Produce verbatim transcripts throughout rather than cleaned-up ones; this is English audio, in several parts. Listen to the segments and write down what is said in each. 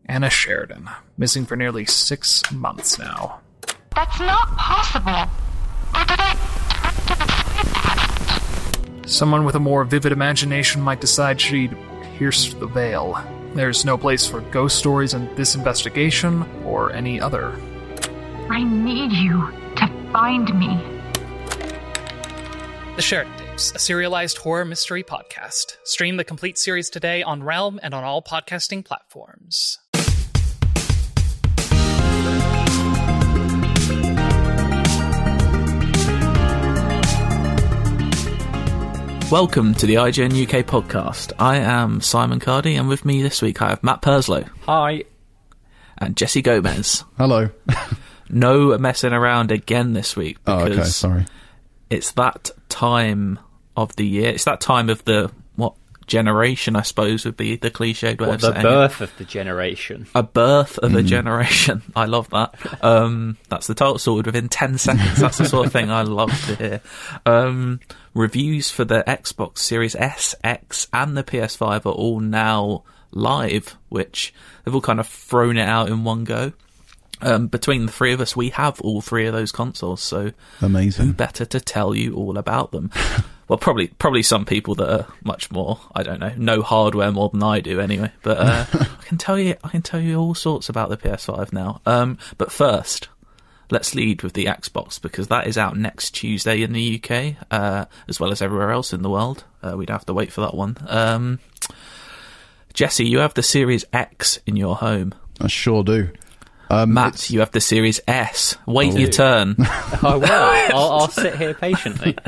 Anna Sheridan, missing for nearly six months now. That's not possible. Or did I turn to the side? Someone with a more vivid imagination might decide she'd pierce the veil. There's no place for ghost stories in this investigation or any other. I need you to find me. The Sheridan Tapes, a serialized horror mystery podcast. Stream the complete series today on Realm and on all podcasting platforms. Welcome to the I G N U K podcast. I am Simon Cardy, and with me this week I have Matt Purslow. Hi. And Jesse Gomez. Hello. No messing around again this week, because oh, okay, sorry. It's that time of the year. It's that time of the, what, generation, I suppose, would be the cliched way what, of the saying birth it. of the generation. A birth of mm. a generation. I love that. Um, that's the title sorted within ten seconds. That's the sort of thing I love to hear. Um, reviews for the Xbox Series S, X, and the P S five are all now live, which they've all kind of thrown it out in one go. Um, between the three of us, we have all three of those consoles, so amazing. Who better to tell you all about them? Well, probably probably some people that are much more, I don't know, know hardware more than I do anyway. But uh, I can tell you, I can tell you all sorts about the P S five now. Um, but first, let's lead with the Xbox, because that is out next Tuesday in the U K, uh, as well as everywhere else in the world. Uh, we'd have to wait for that one. Um, Jesse, you have the Series X in your home. I sure do. Um, Matt, it's... you have the Series S. Wait oh. your turn. I will. I'll, I'll sit here patiently.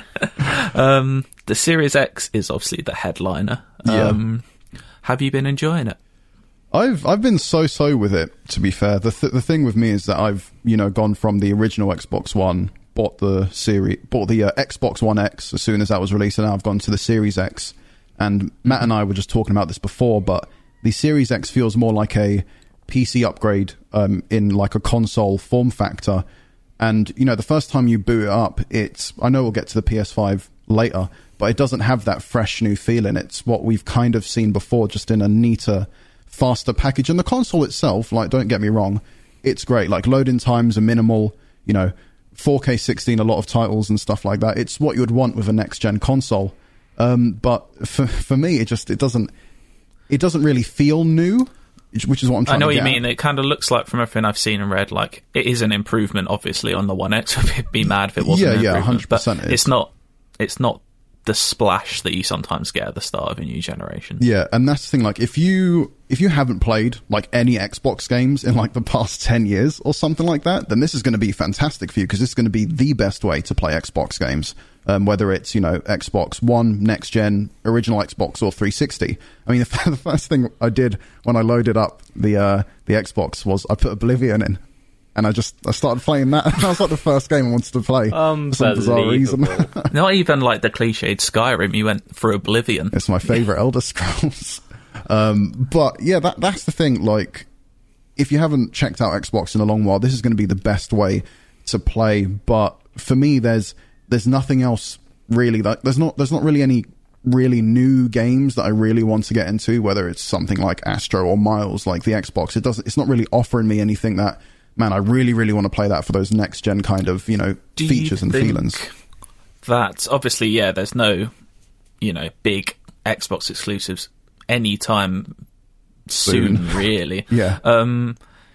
Um, the Series X is obviously the headliner. Um, yeah. Have you been enjoying it? I've I've been so-so with it, to be fair. The th- the thing with me is that I've, you know, gone from the original Xbox One, bought the series, bought the uh, Xbox One X as soon as that was released, and now I've gone to the Series X. And Matt and I were just talking about this before, but the Series X feels more like a P C upgrade um, in like a console form factor. And, you know, the first time you boot it up, it's, I know we'll get to the P S five later, but it doesn't have that fresh new feeling. It's what we've kind of seen before, just in a neater, faster package. And the console itself, like, don't get me wrong, it's great. Like, loading times are minimal, you know, four K sixteen, a lot of titles and stuff like that. It's what you would want with a next-gen console. Um, but for for me, it just, it doesn't, it doesn't really feel new. Which is what I'm trying to I know to what you get mean. at. It kind of looks like, from everything I've seen and read, like it is an improvement, obviously, on the One X. I'd be mad if it wasn't. Yeah, an yeah, improvement, one hundred percent. But it's not. It's not the splash that you sometimes get at the start of a new generation. Yeah, and that's the thing. Like, if you if you haven't played like any Xbox games in like the past ten years or something like that, then this is going to be fantastic for you, because this is going to be the best way to play Xbox games. Um, whether it's, you know, Xbox One, next gen, original Xbox, or three sixty. I mean, the, the first thing I did when I loaded up the uh, the Xbox was I put Oblivion in, and I just I started playing that. That was like the first game I wanted to play for some bizarre reason. Not even like the cliched Skyrim. You went for Oblivion. It's my favorite Elder Scrolls. Um, but yeah, that that's the thing. Like, if you haven't checked out Xbox in a long while, this is going to be the best way to play. But for me, there's There's nothing else really. Like, there's not. There's not really any really new games that I really want to get into. Whether it's something like Astro or Miles, like the Xbox, it doesn't. It's not really offering me anything that, man, I really, really want to play that for those next gen kind of, you know, Do features you and think feelings. That obviously, yeah, there's no, you know, big Xbox exclusives anytime soon, soon. really. Yeah. Um,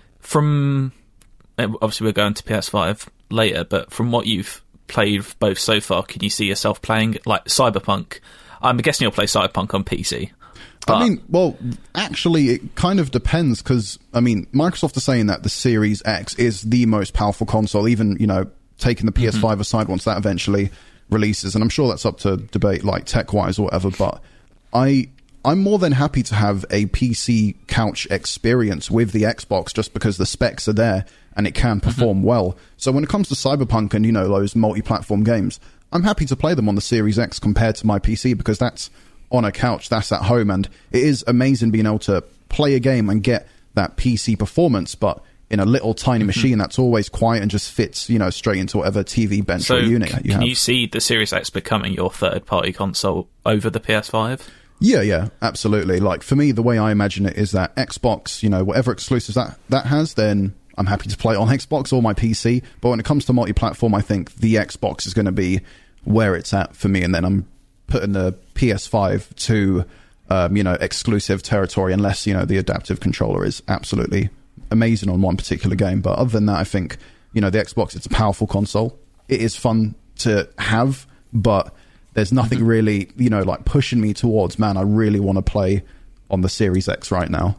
from obviously we're going to P S five later, but from what you've played both so far, can you see yourself playing like Cyberpunk? I'm guessing you'll play Cyberpunk on P C. I mean, well, actually, it kind of depends, because, I mean, Microsoft are saying that the Series X is the most powerful console, even, you know, taking the P S five mm-hmm. aside once that eventually releases. And I'm sure that's up to debate, like, tech-wise or whatever, but I... I'm more than happy to have a P C couch experience with the Xbox, just because the specs are there and it can perform mm-hmm. well. So when it comes to Cyberpunk and, you know, those multi-platform games, I'm happy to play them on the Series X compared to my P C, because that's on a couch, that's at home, and it is amazing being able to play a game and get that P C performance, but in a little tiny mm-hmm. machine that's always quiet and just fits, you know, straight into whatever T V bench so or unit c- you can have. you see the Series X becoming your third-party console over the P S five? Yeah, yeah, absolutely. Like, for me, the way I imagine it is that Xbox, you know, whatever exclusives that, that has, then I'm happy to play it on Xbox or my P C. But when it comes to multi-platform, I think the Xbox is going to be where it's at for me. And then I'm putting the P S five to, um, you know, exclusive territory, unless, you know, the adaptive controller is absolutely amazing on one particular game. But other than that, I think, you know, the Xbox, it's a powerful console. It is fun to have, but there's nothing mm-hmm. really, you know, like pushing me towards, man, I really want to play on the Series X right now.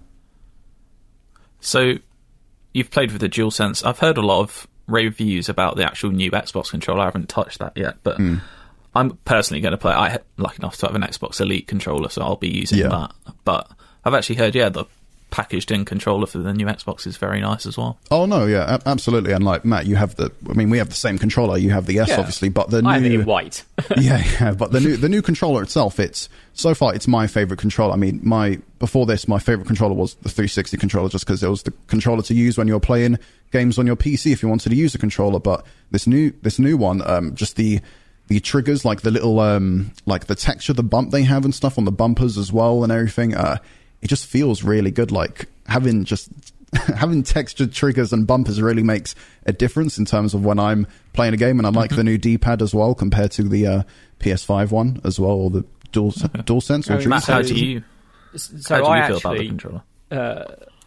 So you've played with the DualSense. I've heard a lot of reviews about the actual new Xbox controller. I haven't touched that yet, but mm. I'm personally going to play. I'm lucky enough to have an Xbox Elite controller, so I'll be using yeah. that. But I've actually heard, yeah, the packaged in controller for the new Xbox is very nice as well. Oh no, yeah, absolutely. And like Matt, you have the, I mean, we have the same controller. You have the S, yeah. obviously, but the new, I have it in white. yeah, yeah, but the new the new controller itself, it's so far it's my favorite controller. I mean, my before this, my favorite controller was the three sixty controller, just because it was the controller to use when you're playing games on your P C if you wanted to use a controller. But this new this new one, um, just the the triggers, like the little um, like the texture, the bump they have and stuff on the bumpers as well, and everything. Uh, it just feels really good. Like having just having textured triggers and bumpers really makes a difference in terms of when I'm playing a game. And I like mm-hmm. the new D-pad as well compared to the uh, P S five one as well, or the Dual okay. DualSense. Or Matt, how do you so how do you I feel actually, about the controller? Uh,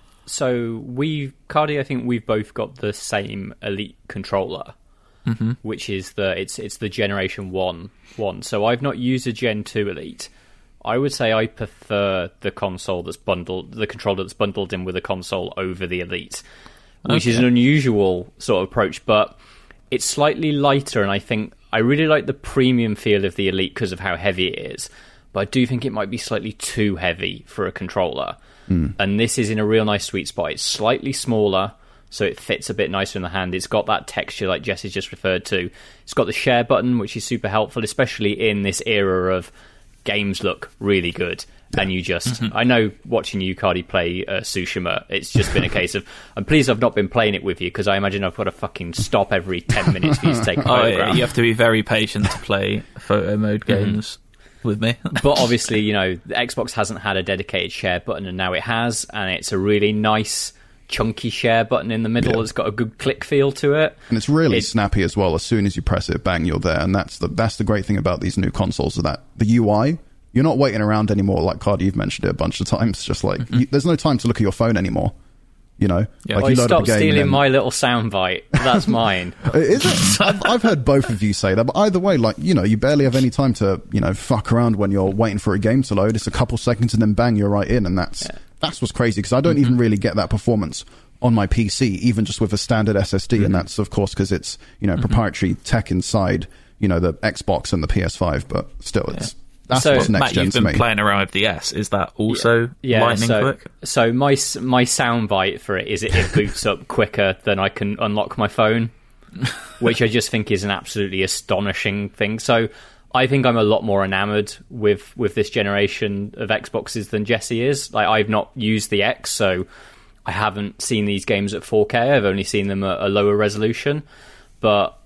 so we, Cardi, I think we've both got the same Elite controller, mm-hmm. which is the it's it's the Generation One one. So I've not used a Gen Two Elite. I would say I prefer the console that's bundled, the controller that's bundled in with a console over the Elite, which okay. is an unusual sort of approach, but it's slightly lighter, and I think I really like the premium feel of the Elite because of how heavy it is, but I do think it might be slightly too heavy for a controller, mm. and this is in a real nice sweet spot. It's slightly smaller, so it fits a bit nicer in the hand. It's got that texture like Jesse's just referred to. It's got the share button, which is super helpful, especially in this era of games look really good, yeah. and you just mm-hmm. I know watching you, Cardi, play uh, Tsushima, it's just been a case of I'm pleased I've not been playing it with you, because I imagine I've got to fucking stop every ten minutes for you to take a photograph. Oh, yeah, you have to be very patient to play photo mode games mm-hmm. with me. But obviously, you know, the Xbox hasn't had a dedicated share button, and now it has, and it's a really nice chunky share button in the middle yeah. that's got a good click feel to it, and it's really it's, snappy as well. As soon as you press it, bang, you're there. And that's the that's the great thing about these new consoles, is that the U I, you're not waiting around anymore. Like Cardi, you've mentioned it a bunch of times, just like mm-hmm. you, there's no time to look at your phone anymore, you know. Yeah. Like well, you load stop up a game stealing then, my little soundbite. That's mine. Is it? I've, I've heard both of you say that, but either way, like, you know, you barely have any time to, you know, fuck around when you're waiting for a game to load. It's a couple seconds and then bang, you're right in, and that's yeah. that's what's crazy, because I don't mm-hmm. even really get that performance on my P C, even just with a standard S S D, mm-hmm. and that's of course because it's, you know, proprietary mm-hmm. tech inside, you know, the Xbox and the P S five, but still, it's yeah. that's so, what's next Matt, gen you've to been me. Playing around with the S. Is that also yeah. Yeah, lightning so, quick? So my my soundbite for it is it, it boots up quicker than I can unlock my phone, which I just think is an absolutely astonishing thing. So I think I'm a lot more enamored with with this generation of Xboxes than Jesse is. Like, I've not used the X, so I haven't seen these games at four K. I've only seen them at a lower resolution. But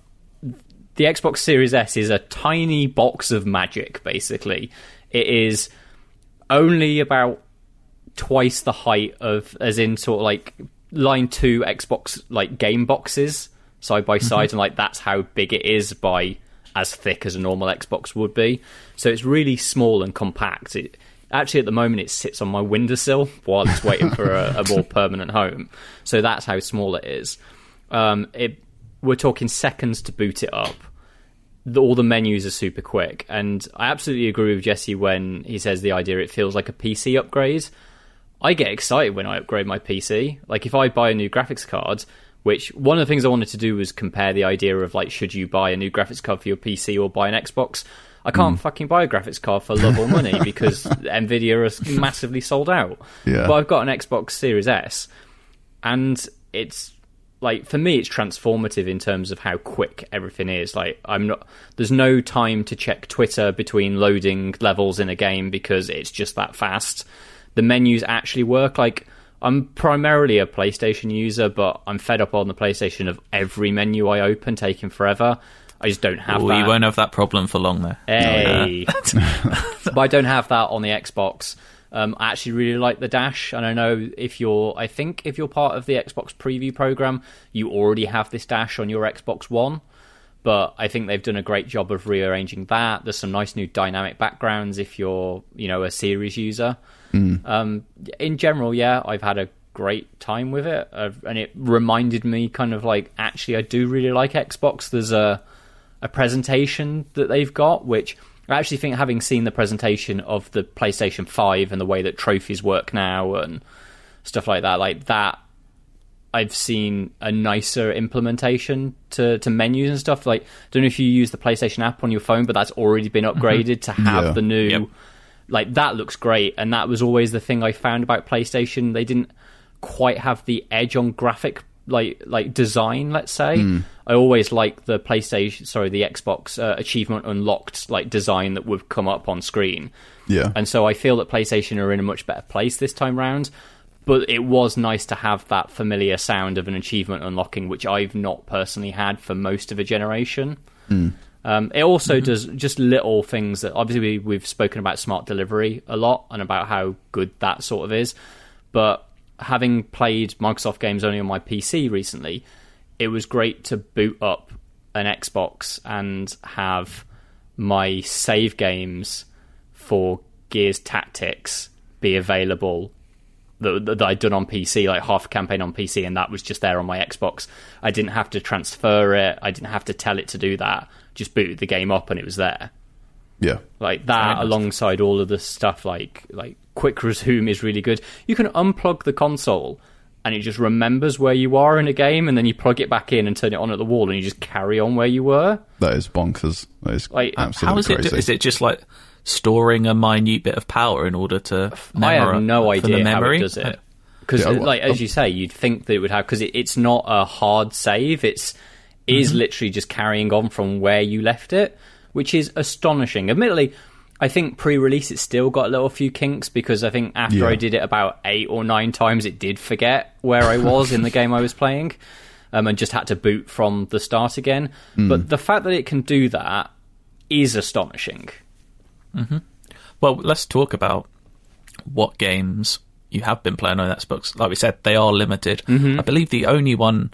the Xbox Series S is a tiny box of magic, basically. It is only about twice the height of, as in sort of like line two Xbox like game boxes side by side, mm-hmm. and like that's how big it is by as thick as a normal Xbox would be. So it's really small and compact. It, Actually, at the moment, it sits on my windowsill while it's waiting for a, a more permanent home. So that's how small it is. Um, it, we're talking seconds to boot it up. The, all the menus are super quick. And I absolutely agree with Jesse when he says the idea it feels like a P C upgrade. I get excited when I upgrade my P C. Like, if I buy a new graphics card, which one of the things I wanted to do was compare the idea of, like, should you buy a new graphics card for your P C or buy an Xbox? I can't mm. fucking buy a graphics card for love or money because Nvidia is massively sold out. Yeah. But I've got an Xbox Series S, and it's like, for me, it's transformative in terms of how quick everything is. Like, I'm not. There's no time to check Twitter between loading levels in a game because it's just that fast. The menus actually work. Like, I'm primarily a PlayStation user, but I'm fed up on the PlayStation of every menu I open taking forever. I just don't have Ooh, that. You won't have that problem for long there. Hey. But I don't have that on the Xbox. Um, I actually really like the dash, and I know if you're, I think if you're part of the Xbox preview program, you already have this dash on your Xbox One. But I think they've done a great job of rearranging that. There's some nice new dynamic backgrounds if you're, you know, a Series user. Mm. Um, in general, yeah, I've had a great time with it, uh, and it reminded me kind of like, actually, I do really like Xbox. There's a a presentation that they've got, which I actually think, having seen the presentation of the PlayStation five and the way that trophies work now and stuff like that, like that, I've seen a nicer implementation to, to menus and stuff. Like, I don't know if you use the PlayStation app on your phone, but that's already been upgraded to have Yeah. the new... Yep. Like, that looks great, and that was always the thing I found about PlayStation. They didn't quite have the edge on graphic like like design, let's say. Mm. I always like the PlayStation, sorry, the Xbox uh, achievement unlocked like design that would come up on screen. Yeah. And so I feel that PlayStation are in a much better place this time round. But it was nice to have that familiar sound of an achievement unlocking, which I've not personally had for most of a generation. Mm. Um, it also mm-hmm. does just little things that, obviously, we've spoken about smart delivery a lot and about how good that sort of is. But having played Microsoft games only on my P C recently, it was great to boot up an Xbox and have my save games for Gears Tactics be available that, that I'd done on P C, like half a campaign on P C, and that was just there on my Xbox. I didn't have to transfer it. I didn't have to tell it to do that. Just booted the game up and it was there. Yeah. Like that, alongside all of the stuff like like Quick Resume is really good. You can unplug the console and it just remembers where you are in a game, and then you plug it back in and turn it on at the wall, and you just carry on where you were. That is bonkers. That is Like, absolutely How is it? crazy. Do, is it just like storing a minute bit of power in order to? I have no for the idea how memory? it does it. Because, Yeah, like well, as you say, you'd think that it would have, because it, it's not a hard save. It's it is literally just carrying on from where you left it, which is astonishing. Admittedly, I think pre-release it still got a little few kinks, because I think after Yeah. I did it about eight or nine times, it did forget where I was in the game I was playing, um, and just had to boot from the start again. Mm. But the fact that it can do that is astonishing. Mm-hmm. Well, let's talk about what games you have been playing on Xbox. Like we said, they are limited. Mm-hmm. I believe the only one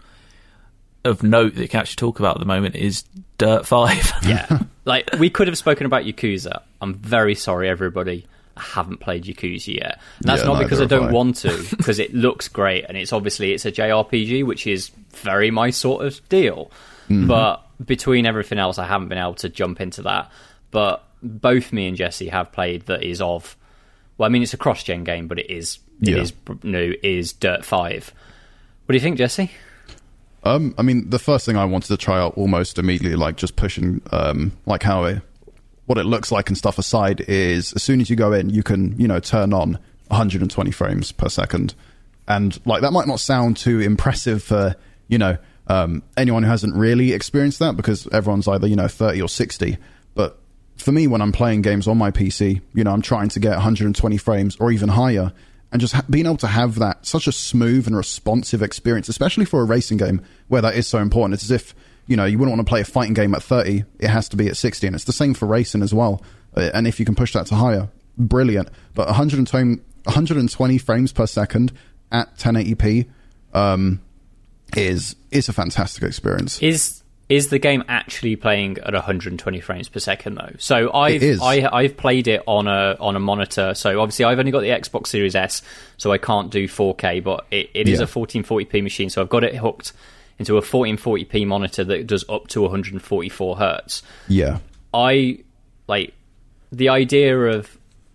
of note that you can actually talk about at the moment is Dirt five. Yeah. Like, we could have spoken about Yakuza. I'm very sorry, everybody. I haven't played Yakuza yet. And that's Yeah, not because I neither have don't I. want to, because it looks great, and it's obviously it's a J R P G, which is very my sort of deal. Mm-hmm. But between everything else, I haven't been able to jump into that. But both me and Jesse have played that is of... Well, I mean, it's a cross-gen game, but it is it Yeah. is new, is Dirt five. What do you think, Jesse? Um, I mean, the first thing I wanted to try out almost immediately, like just pushing, um, like how it, what it looks like and stuff aside, is as soon as you go in, you can, you know, turn on one hundred twenty frames per second. And like, that might not sound too impressive for, you know, um, anyone who hasn't really experienced that, because everyone's either, you know, thirty or sixty. But for me, when I'm playing games on my P C, you know, I'm trying to get one hundred twenty frames or even higher. And just ha- being able to have that, such a smooth and responsive experience, especially for a racing game where that is so important. It's as if, you know, you wouldn't want to play a fighting game at thirty. It has to be at sixty. And it's the same for racing as well. Uh, and if you can push that to higher, brilliant. But one hundred twenty, one hundred twenty frames per second at ten eighty p um, is is a fantastic experience. Is is the game actually playing at one hundred twenty frames per second though? So I've It is. I, I've played it on a on a monitor. So obviously I've only got the Xbox Series S, so I can't do four K. But it, it is Yeah. a fourteen forty p machine, so I've got it hooked into a fourteen forty p monitor that does up to one hundred forty-four hertz. Yeah. I like the idea of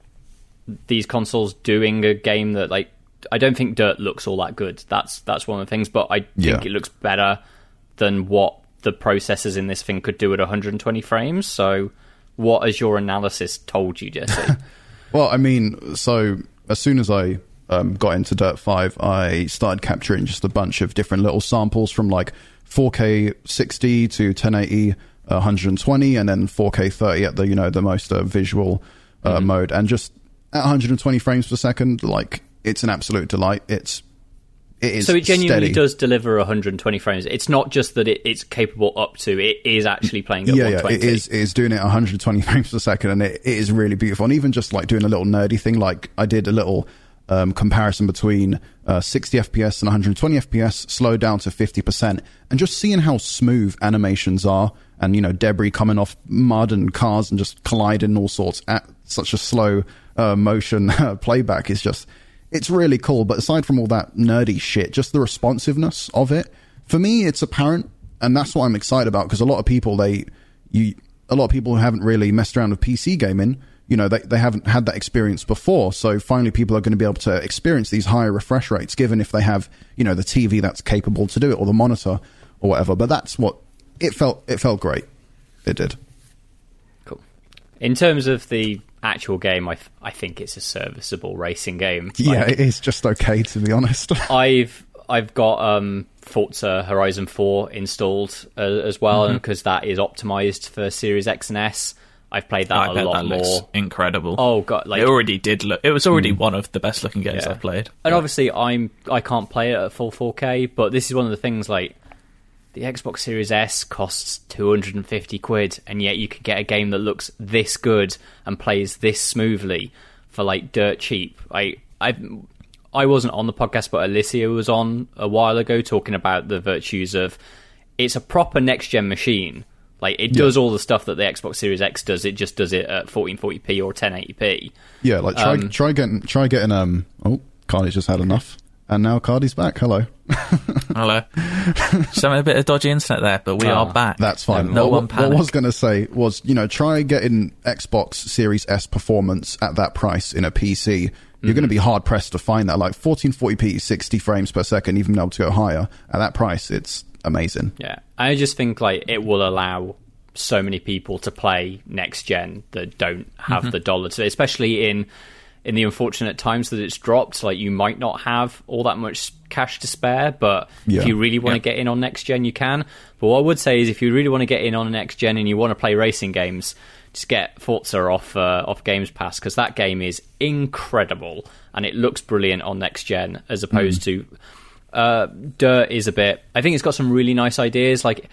these consoles doing a game that, like, I don't think Dirt looks all that good. That's that's one of the things, but I think Yeah. it looks better than what the processors in this thing could do at one hundred twenty frames. So what has your analysis told you, Jesse? Well, I mean, so as soon as I um, got into Dirt five, I started capturing just a bunch of different little samples from like four K sixty to ten eighty, uh, one hundred twenty, and then four K thirty at the, you know, the most uh, visual uh, Mm-hmm. mode. And just at one hundred twenty frames per second, like, it's an absolute delight. It's it is. So it genuinely steady. does deliver one hundred twenty frames. It's not just that it, it's capable up to; it is actually playing at yeah, one twenty. Yeah, it is. It is doing it one hundred twenty frames per second, and it, it is really beautiful. And even just like doing a little nerdy thing, like I did a little um, comparison between uh, sixty F P S and one hundred twenty F P S, slowed down to fifty percent, and just seeing how smooth animations are, and you know, debris coming off mud and cars and just colliding and all sorts at such a slow uh, motion playback is just. It's really cool, but aside from all that nerdy shit, just the responsiveness of it, for me, it's apparent, and that's what I'm excited about, because a lot of people, they, you, a lot of people who haven't really messed around with P C gaming, you know, they, they haven't had that experience before, so finally people are going to be able to experience these higher refresh rates, given if they have, you know, the T V that's capable to do it, or the monitor, or whatever, but that's what, it felt, it felt great. It did. Cool. In terms of the actual game, I, th- I think it's a serviceable racing game. Like, yeah, it is just okay, to be honest. I've I've got um, Forza Horizon four installed uh, as well, mm-hmm. because that is optimized for Series X and S. I've played that I a bet lot that more. Looks incredible. Oh god, like it already did look. It was already mm. one of the best looking games yeah. I've played. And yeah. obviously, I'm I can't play it at full four K, but this is one of the things like. The Xbox Series S costs two hundred fifty quid, and yet you could get a game that looks this good and plays this smoothly for like dirt cheap. I I I wasn't on the podcast, but Alicia was on a while ago talking about the virtues of it's a proper next gen machine. Like it does yeah. all the stuff that the Xbox Series X does. It just does it at fourteen forty p or ten eighty p. Yeah, like try um, try getting try getting um. Oh, Cardi's just had enough. And now Cardi's back. Hello. Hello. Some a bit of dodgy internet there, but we oh, are back. That's fine. No what, one panic. What I was going to say was, you know, try getting Xbox Series S performance at that price in a P C. You're mm-hmm. going to be hard pressed to find that. Like fourteen forty p, sixty frames per second, even able to go higher. At that price, it's amazing. Yeah. I just think like it will allow so many people to play next gen that don't have mm-hmm. the dollar to, especially in in the unfortunate times that it's dropped. Like you might not have all that much cash to spare, but yeah. if you really want to yeah. get in on next gen, you can. But what I would say is if you really want to get in on next gen and you want to play racing games, just get Forza off uh, off Games Pass, because that game is incredible and it looks brilliant on next gen, as opposed mm. to uh, Dirt is a bit. I think it's got some really nice ideas. Like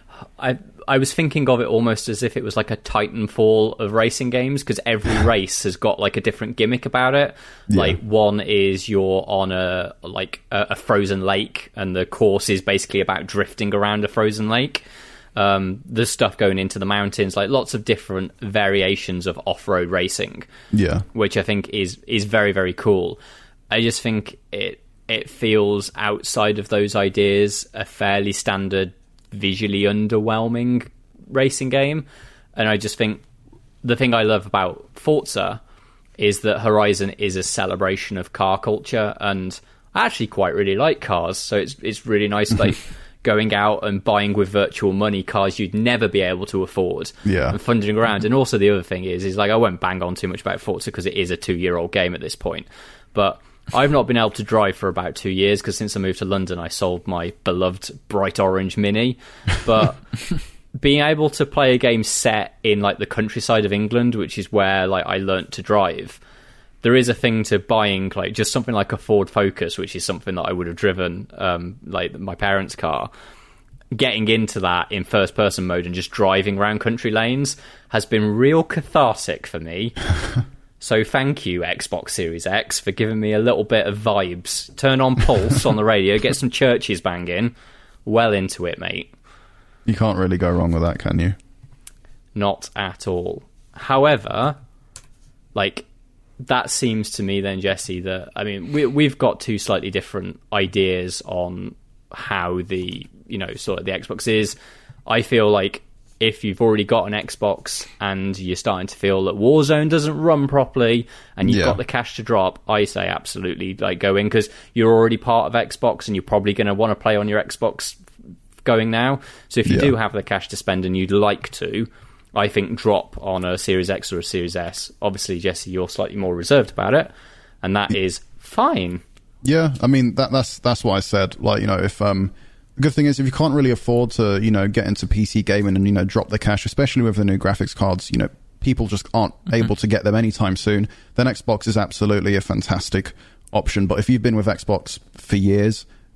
I I was thinking of it almost as if it was like a Titanfall of racing games, because every race has got like a different gimmick about it. Yeah. Like one is you're on a like a, a frozen lake, and the course is basically about drifting around a frozen lake. Um, there's stuff going into the mountains, like lots of different variations of off-road racing. Yeah, which I think is is very very cool. I just think it it feels outside of those ideas a fairly standard, visually underwhelming racing game. And I just think the thing I love about Forza is that Horizon is a celebration of car culture, and I actually quite really like cars, so it's it's really nice like going out and buying with virtual money cars you'd never be able to afford, yeah, and funding around. And also the other thing is is like I won't bang on too much about Forza because it is a two year old game at this point, but I've not been able to drive for about two years because since I moved to London, I sold my beloved bright orange Mini. But being able to play a game set in like the countryside of England, which is where like I learnt to drive, there is a thing to buying like just something like a Ford Focus, which is something that I would have driven, um, like my parents' car. Getting into that in first person mode and just driving around country lanes has been real cathartic for me. So thank you, Xbox Series X, for giving me a little bit of vibes. Turn on Pulse on the radio, get some churches banging. Well into it, mate. You can't really go wrong with that, can you? Not at all. However, like, that seems to me then, Jesse, that, I mean, we, we've got two slightly different ideas on how the, you know, sort of the Xbox is. I feel like if you've already got an Xbox and you're starting to feel that Warzone doesn't run properly and you've yeah. got the cash to drop, I say absolutely like go in, because you're already part of Xbox and you're probably going to want to play on your Xbox going now. So if you yeah. do have the cash to spend and you'd like to, I think drop on a Series X or a Series S. Obviously, Jesse, you're slightly more reserved about it, and that is fine. Yeah, I mean, that, that's that's what I said. Like, you know, if um. The good thing is, if you can't really afford to, you know, get into P C gaming and, you know, drop the cash, especially with the new graphics cards, you know, people just aren't mm-hmm. able to get them anytime soon, then Xbox is absolutely a fantastic option. But if you've been with Xbox for years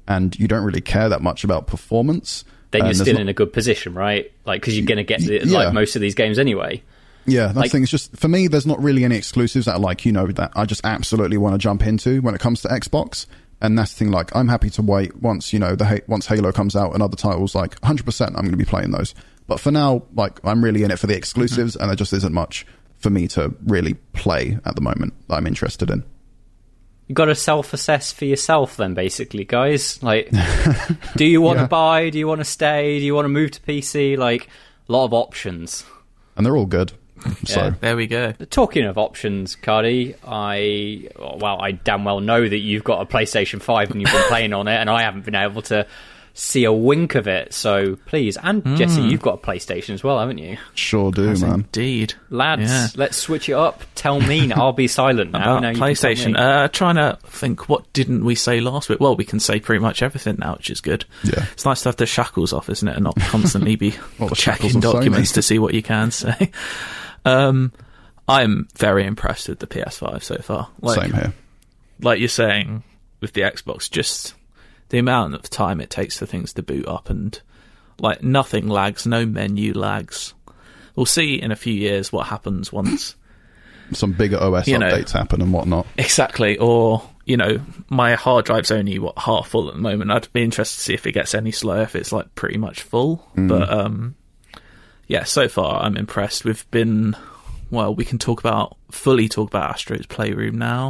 and you don't really care that much about performance, then you're and still not, in a good position, right? Like, because you're going to get the, yeah. like most of these games anyway. Yeah, that's like, the thing. It's just, for me, there's not really any exclusives that, like, you know, that I just absolutely want to jump into when it comes to Xbox. And that's the thing, like, I'm happy to wait once, you know, the once Halo comes out and other titles, like, one hundred percent I'm going to be playing those. But for now, like, I'm really in it for the exclusives, mm-hmm. and there just isn't much for me to really play at the moment that I'm interested in. You got to self-assess for yourself then, basically, guys. Like, do you want to yeah. buy? Do you want to stay? Do you want to move to P C? Like, a lot of options. And they're all good. So yeah. There we go. Talking of options, Cardi, I well, I damn well know that you've got a PlayStation five and you've been playing on it, and I haven't been able to see a wink of it. So please, and mm. Jesse, you've got a PlayStation as well, haven't you? Sure do, As man. Indeed, lads. Yeah. Let's switch it up. Tell me. I'll be silent now. About now you PlayStation. Uh, trying to think, what didn't we say last week? Well, we can say pretty much everything now, which is good. Yeah, it's nice to have the shackles off, isn't it, and not constantly be well, checking documents to see what you can say. Um, I'm very impressed with the P S five so far. Like, Same here. Like you're saying with the Xbox, just the amount of time it takes for things to boot up, and like nothing lags, no menu lags. We'll see in a few years what happens once some bigger O S you know, updates happen and whatnot. Exactly, or you know, my hard drive's only what half full at the moment. I'd be interested to see if it gets any slower, if it's like pretty much full. Mm. But um, yeah, so far I'm impressed. We've been. Well, we can talk about, fully talk about Astro's Playroom now,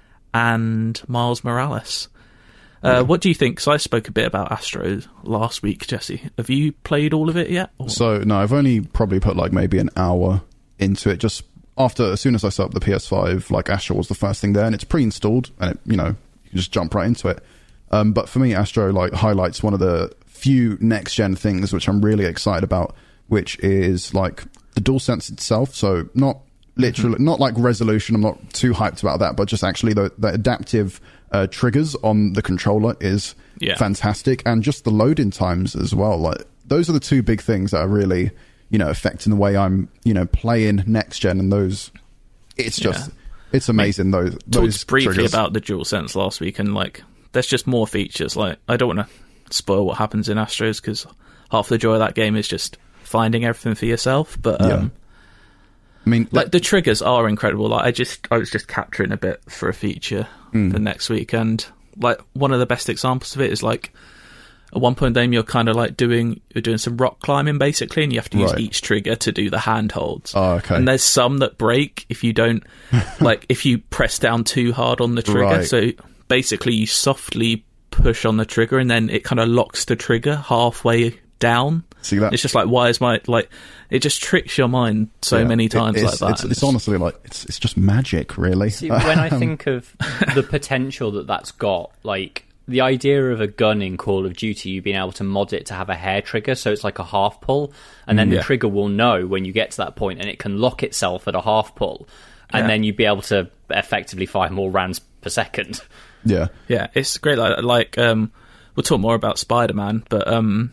and Miles Morales. Uh, yeah. What do you think? So I spoke a bit about Astro last week, Jesse. Have you played all of it yet? Or? So, no, I've only probably put like maybe an hour into it. Just after, as soon as I set up the P S five, like Astro was the first thing there, and it's pre-installed, and it, you know, you can just jump right into it. Um, but for me, Astro like highlights one of the few next-gen things which I'm really excited about, which is like the DualSense itself. So not literally, mm-hmm. not like resolution. I'm not too hyped about that, but just actually the, the adaptive uh, triggers on the controller is yeah. fantastic, and just the loading times as well. Like those are the two big things that are really, you know, affecting the way I'm, you know, playing next gen. And those, it's just, yeah. it's amazing. I mean, those those talked briefly triggers. About the DualSense last week, and like there's just more features. Like I don't want to spoil what happens in Astros because half the joy of that game is just finding everything for yourself, but um, yeah. I mean, like the triggers are incredible. Like I just, I was just capturing a bit for a feature mm. for next week, and like one of the best examples of it is like at one point in the game you're kind of like doing, you're doing some rock climbing basically, and you have to use right. each trigger to do the handholds. Oh, okay. And there's some that break if you don't, like if you press down too hard on the trigger. Right. So basically you softly push on the trigger, and then it kind of locks the trigger halfway down. See that? It's just like, why is my, like, it just tricks your mind so yeah, many times it, like that. It's, it's honestly like, it's it's just magic, really. See, when I think of the potential that that's got, like, the idea of a gun in Call of Duty, you being able to mod it to have a hair trigger, so it's like a half pull, and then mm, the yeah. trigger will know when you get to that point, and it can lock itself at a half pull, and yeah. then you'd be able to effectively fire more rounds per second. Yeah. Yeah, it's great. Like, like um, we'll talk more about Spider-Man, but... um.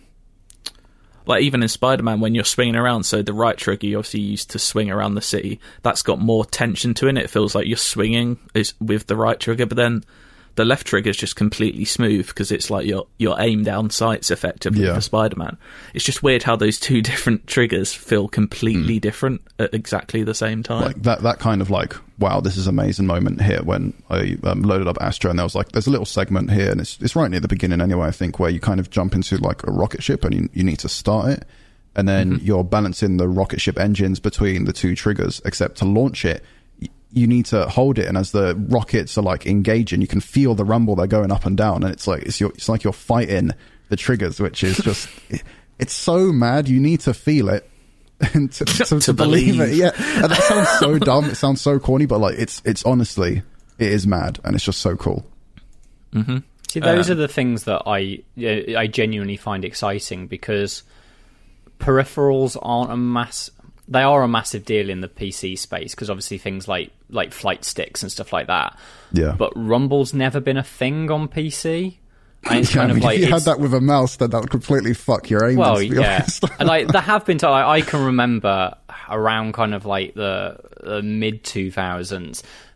Like, even in Spider-Man, when you're swinging around, so the right trigger you obviously used to swing around the city, that's got more tension to it. It feels like you're swinging is with the right trigger, but then the left trigger is just completely smooth because it's like your your aim down sights effectively yeah. for Spider-Man. It's just weird how those two different triggers feel completely mm. different at exactly the same time. Like that, that kind of like, wow, this is an amazing moment here when I um, loaded up Astro, and there was like, there's a little segment here, and it's it's right near the beginning anyway, I think, where you kind of jump into like a rocket ship, and you, you need to start it, and then mm-hmm. you're balancing the rocket ship engines between the two triggers, except to launch it, you need to hold it, and as the rockets are like engaging, you can feel the rumble. They're going up and down, and it's like it's your, it's like you're fighting the triggers, which is just it, it's so mad. You need to feel it and to, to, to, to believe. believe it. Yeah, and that sounds so dumb. It sounds so corny, but like it's it's honestly it is mad, and it's just so cool. Mm-hmm. See, those uh, are the things that I I genuinely find exciting, because peripherals aren't a mass. They are a massive deal in the P C space, because obviously things like like flight sticks and stuff like that. Yeah. But Rumble's never been a thing on P C. And it's yeah, kind I mean, of like, if you had that with a mouse, then that would completely fuck your aim. Well, to be yeah. honest. And like there have been times, like, I can remember around kind of like the, the mid two thousands,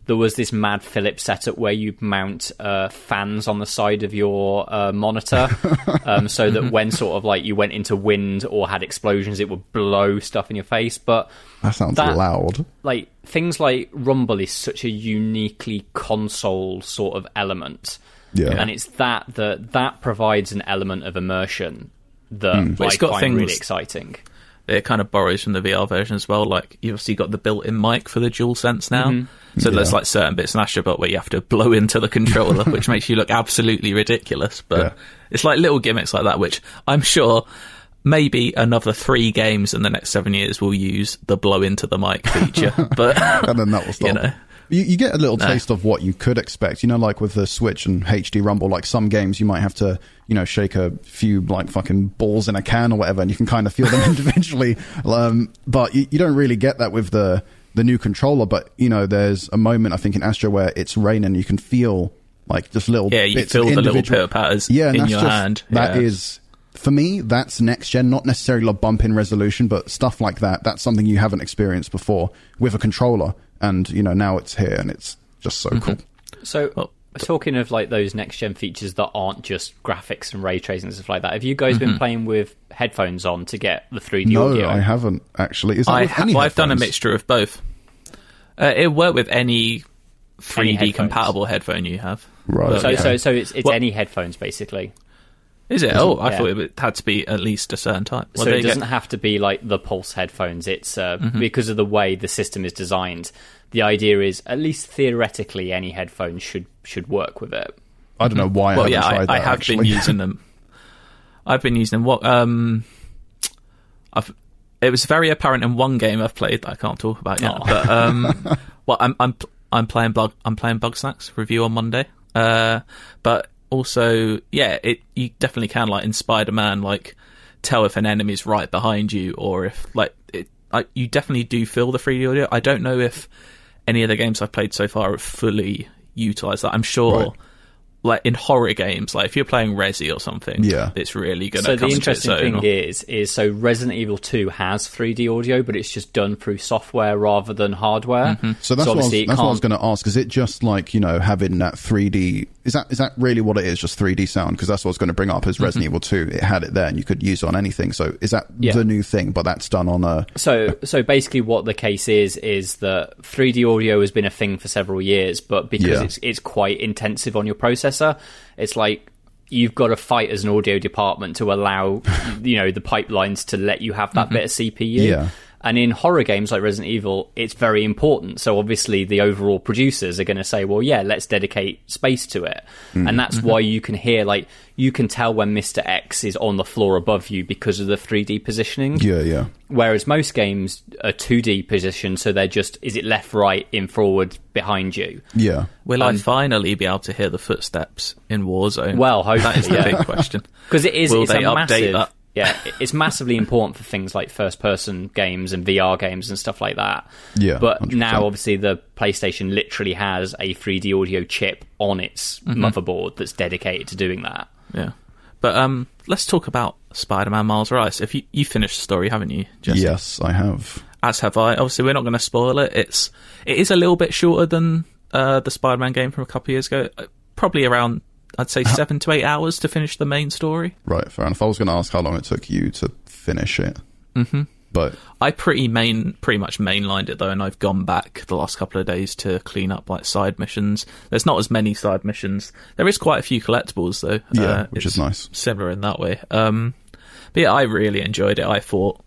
there was this mad Philips setup where you mount uh, fans on the side of your uh, monitor, um, so that when sort of like you went into wind or had explosions, it would blow stuff in your face. But that sounds that, loud. Like things like Rumble is such a uniquely console sort of element, yeah, and it's that that that provides an element of immersion that Mm. I It's got find things- really exciting. It kind of borrows from the V R version as well. Like, you've obviously got the built-in mic for the DualSense now. Mm-hmm. So Yeah. there's like certain bits in Astrobot where you have to blow into the controller, which makes you look absolutely ridiculous. But Yeah. it's like little gimmicks like that, which I'm sure maybe another three games in the next seven years will use the blow into the mic feature. But And then that will stop. you know, You, you get a little No. taste of what you could expect. You know, like with the Switch and H D Rumble, like some games you might have to, you know, shake a few like fucking balls in a can or whatever, and you can kind of feel them individually. Um, but you, you don't really get that with the the new controller. But you know, there's a moment I think in Astro where it's raining, you can feel like just little yeah, you bits feel of the little individual. pitter-patters Yeah, and in that's your just, hand. That yeah. is, for me, that's next gen, not necessarily a bump in resolution, but stuff like that. That's something you haven't experienced before with a controller. And, you know, now it's here and it's just so cool. So, Well, talking of like those next gen features that aren't just graphics and ray tracing and stuff like that, have you guys been playing with headphones on to get the three D No, audio? I haven't actually. Is that I with ha- any well, I've done a headphones? mixture of both. Uh, it worked with any three D headphones. compatible headphone you have. Right. But, So, Okay. so, so it's it's Well- any headphones basically. Is it? Oh, I Yeah. thought it would- had to be at least a certain type. Well, So there it you doesn't go. have to be like the Pulse headphones. It's uh, Mm-hmm. because of the way the system is designed. The idea is, at least theoretically, any headphones should should work with it. I don't know why Well, I haven't yeah, I, tried that, I have actually. been using them. I've been using them. What? Um, I've. It was very apparent in one game I've played that I can't talk about yet. Oh. But um, well, I'm I'm I'm playing Bug I'm playing Bugsnax review on Monday. Uh, but also, yeah, it you definitely can, like in Spider-Man, like tell if an enemy's right behind you or if like it. I, you definitely do feel the three D audio. I don't know if any of the games I've played so far have fully utilised that. I'm sure, Right. like in horror games, like if you're playing Resi or something, Yeah. it's really going So to the come interesting to its thing own. is, is so Resident Evil two has three D audio, but it's just done through software rather than hardware. So that's, what, I was, obviously it that's what I was can't- going to ask. Is it just like, you know, having that three D... Is that is that really what it is, just three D sound? Because that's what I was going to bring up as Resident Evil two. It had it there and you could use it on anything. So is that Yeah. the new thing, but that's done on a... So, so basically, what the case is is that three D audio has been a thing for several years, but because Yeah. it's it's quite intensive on your processor, it's like you've got to fight as an audio department to allow you know the pipelines to let you have that bit of C P U. Yeah. And in horror games like Resident Evil, it's very important. So obviously the overall producers are going to say, well, yeah, let's dedicate space to it. Mm. And that's why you can hear, like, you can tell when Mister X is on the floor above you because of the three D positioning. Yeah, yeah. Whereas most games are two D positioned, so they're just, is it left, right, in, forward, behind you? Yeah. Will I finally be able to hear the footsteps in Warzone? Well, that is the hopefully, yeah. big question. Because it is, Will it's they a update massive... that? Yeah, it's massively important for things like first-person games and V R games and stuff like that. Yeah, But one hundred percent. now, obviously, the PlayStation literally has a three D audio chip on its Mm-hmm. motherboard that's dedicated to doing that. Yeah. But um, let's talk about Spider-Man Miles Morales. If you you finished the story, haven't you, Jesse? Yes, I have. As have I. Obviously, we're not going to spoil it. It's it is a little bit shorter than uh, the Spider-Man game from a couple of years ago. Uh, Probably around, I'd say, seven to eight hours to finish the main story. Right, fair enough. I was going to ask how long it took you to finish it. Mm-hmm. But I pretty main, pretty much mainlined it though, and I've gone back the last couple of days to clean up like side missions. There's not as many side missions. There is quite a few collectibles though. yeah, Uh, which it's is nice. Similar in that way. Um, but yeah, I really enjoyed it. I thought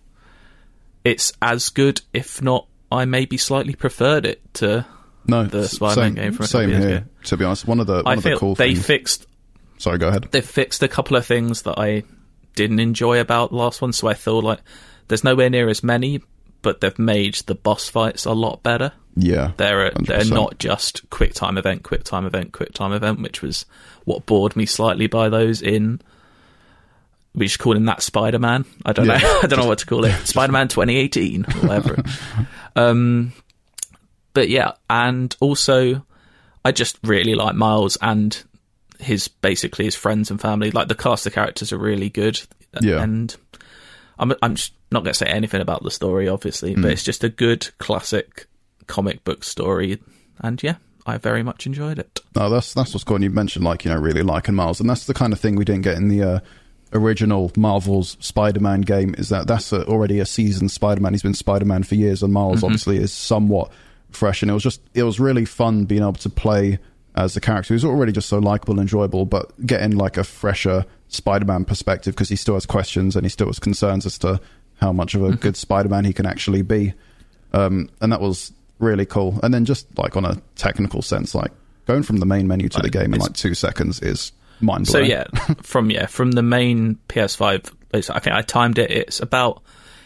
it's as good, if not, I maybe slightly preferred it to No, the s- Spider-Man same, game from a same couple years here. ago. To be honest, one of the one I of the feel cool they things. fixed Sorry, go ahead. they've fixed a couple of things that I didn't enjoy about the last one, so I feel like there's nowhere near as many, but they've made the boss fights a lot better. Yeah, They're one hundred they're percent. not just quick time event, quick time event, quick time event, which was what bored me slightly by those in. We should call him that Spider-Man. I don't Yeah. know. I don't know what to call it. Spider-Man twenty eighteen, or whatever. um, but yeah, and also I just really like Miles and his basically his friends and family. Like the cast of characters are really good. Yeah. And I'm I'm just not going to say anything about the story, obviously, Mm. but it's just a good classic comic book story. And yeah, I very much enjoyed it. No, that's that's what's cool. And you mentioned, like, you know, really liking Miles, and that's the kind of thing we didn't get in the uh, original Marvel's Spider-Man game. Is that that's a, already a seasoned Spider-Man. He's been Spider-Man for years, and Miles mm-hmm. obviously is somewhat fresh. And it was just it was really fun being able to play as the character who's already just so likable and enjoyable, but getting like a fresher Spider-Man perspective, because he still has questions and he still has concerns as to how much of a mm-hmm. good Spider-Man he can actually be. Um, and that was really cool. And then just like on a technical sense, like going from the main menu to the game in like two seconds is mind blowing. So yeah, from yeah from the main P S five, I think I timed it. It's about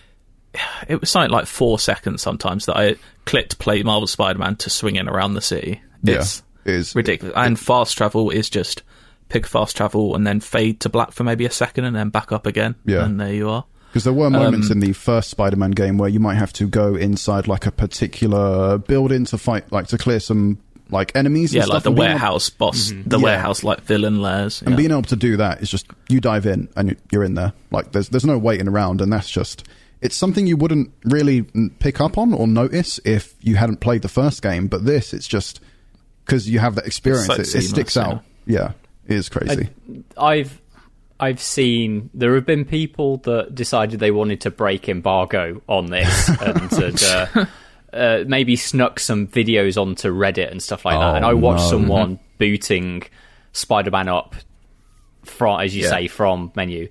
it was something like four seconds sometimes that I clicked play Marvel Spider-Man to swinging around the city. It's yeah, it is ridiculous. It, and it, fast travel is just pick fast travel and then fade to black for maybe a second and then back up again. Yeah, and there you are. Because there were moments um, in the first Spider-Man game where you might have to go inside like a particular building to fight, like to clear some like enemies. Yeah, and like stuff, the warehouse able, boss, mm-hmm. the yeah. warehouse like villain lairs. And yeah. being able to do that is just you dive in and you're in there. Like there's there's no waiting around, and that's just it's something you wouldn't really pick up on or notice if you hadn't played the first game. But this, it's just because you have that experience, it, it sticks yeah. out. Yeah, it is crazy. I, I've. I've seen there have been people that decided they wanted to break embargo on this and had, uh, uh, maybe snuck some videos onto Reddit and stuff like oh, that. And I watched no. someone mm-hmm. booting Spider-Man up, from, as you yeah. say, from menu.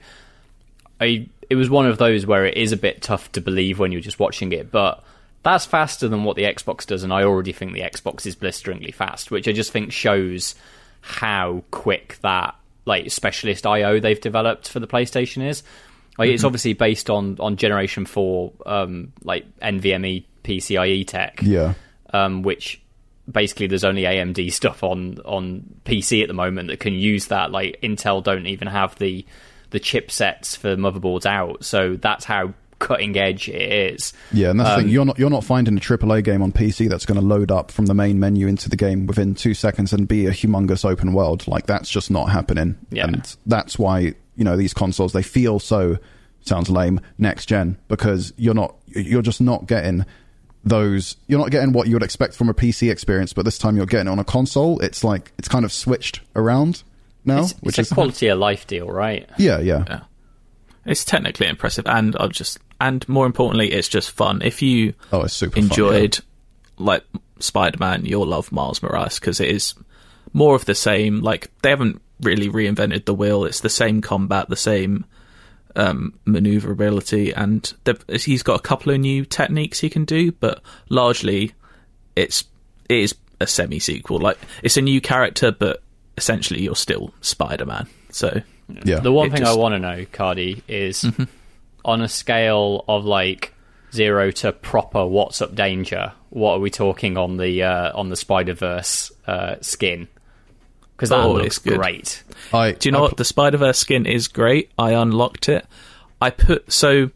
I it was one of those where it is a bit tough to believe when you're just watching it, but that's faster than what the Xbox does, and I already think the Xbox is blisteringly fast, which I just think shows how quick that like specialist I O they've developed for the PlayStation is. Like, mm-hmm. It's obviously based on, on Generation four, um, like NVMe PCIe tech. Yeah. Um, which basically there's only A M D stuff on, on P C at the moment that can use that. Like Intel don't even have the the chipsets for motherboards out, so that's how cutting edge it is. Yeah, and that's um, the thing. You're not you're not finding a triple A game on P C that's going to load up from the main menu into the game within two seconds and be a humongous open world. Like that's just not happening. Yeah. And that's why, you know, these consoles, they feel so, sounds lame, next gen, because you're not you're just not getting those you're not getting what you would expect from a P C experience, but this time you're getting it on a console. It's like it's kind of switched around now, it's, which it's is a quality of life deal, right? Yeah, yeah. Yeah. It's technically impressive, and I've just and more importantly, it's just fun. If you oh, it's super enjoyed fun, yeah. like Spider-Man, you'll love Miles Morales because it is more of the same. Like they haven't really reinvented the wheel. It's the same combat, the same um, maneuverability, and he's got a couple of new techniques he can do, but largely it's it is a semi-sequel. Like it's a new character, but essentially you're still Spider-Man. So. Yeah. The one thing just... I want to know, Cardi, is mm-hmm. on a scale of like zero to proper what's up danger, what are we talking on the uh, on the Spider-Verse uh, skin? Because that oh, looks great. I, Do you know I what? put... The Spider-Verse skin is great. I unlocked it. I put... So,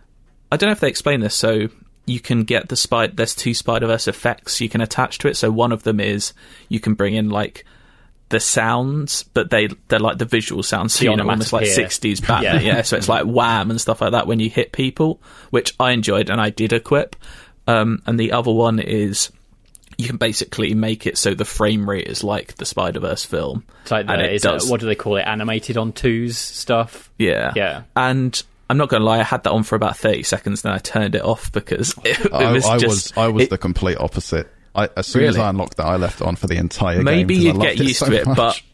I don't know if they explain this. So, you can get the... Spider. There's two Spider-Verse effects you can attach to it. So, one of them is you can bring in, like... the sounds, but they they're like the visual sounds, so you know, almost like sixties Batman. yeah. yeah, so it's like wham and stuff like that when you hit people, which I enjoyed and I did equip. Um, and the other one is you can basically make it so the frame rate is like the Spider-Verse film. It's like the, and it is does. It, what do they call it? Animated on twos stuff. Yeah, yeah. And I'm not gonna lie, I had that on for about thirty seconds, then I turned it off because it, it I, was I just was I was it, the complete opposite. I, as soon really? as I unlocked that, I left it on for the entire Maybe game. Maybe you'd get used it so to it, much. but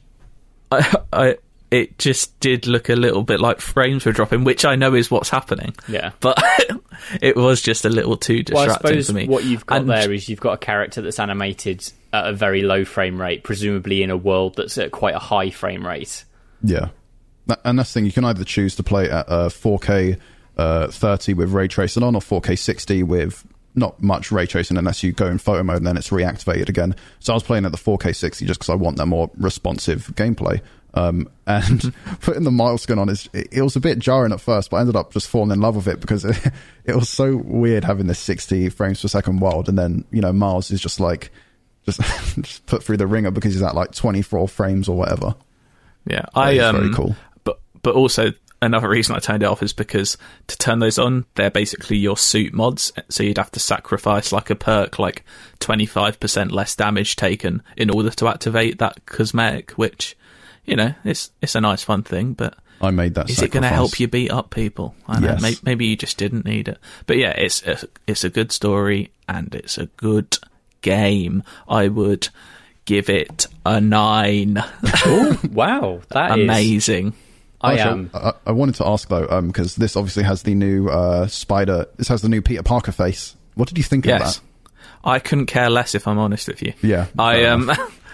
I, I, it just did look a little bit like frames were dropping, which I know is what's happening. Yeah. But it was just a little too distracting well, I suppose for me. What you've got and, there is you've got a character that's animated at a very low frame rate, presumably in a world that's at quite a high frame rate. Yeah. And that's the thing, you can either choose to play at uh, four K uh, thirty with ray tracing on, or four K sixty with not much ray tracing unless you go in photo mode and then it's reactivated again. So I was playing at the four K sixty just because I want that more responsive gameplay. Um, and putting the Miles skin on, is it, it was a bit jarring at first, but I ended up just falling in love with it because it, it was so weird having this sixty frames per second world, and then, you know, Miles is just like just, just put through the ringer because he's at like twenty-four frames or whatever. Yeah, I um, very cool. But but also another reason I turned it off is because to turn those on, they're basically your suit mods. So you'd have to sacrifice like a perk, like twenty-five percent less damage taken in order to activate that cosmetic, which, you know, it's it's a nice fun thing, but I made that. Is sacrifice. it going to help you beat up people? I know. Yes. Maybe, maybe you just didn't need it. But yeah, it's a, it's a good story and it's a good game. I would give it a nine. Oh, wow. That is amazing. I Actually, am. I, I wanted to ask though, um, because this obviously has the new uh, Spider. This has the new Peter Parker face. What did you think Yes. of I couldn't care less if I'm honest with you. Yeah, I fair um,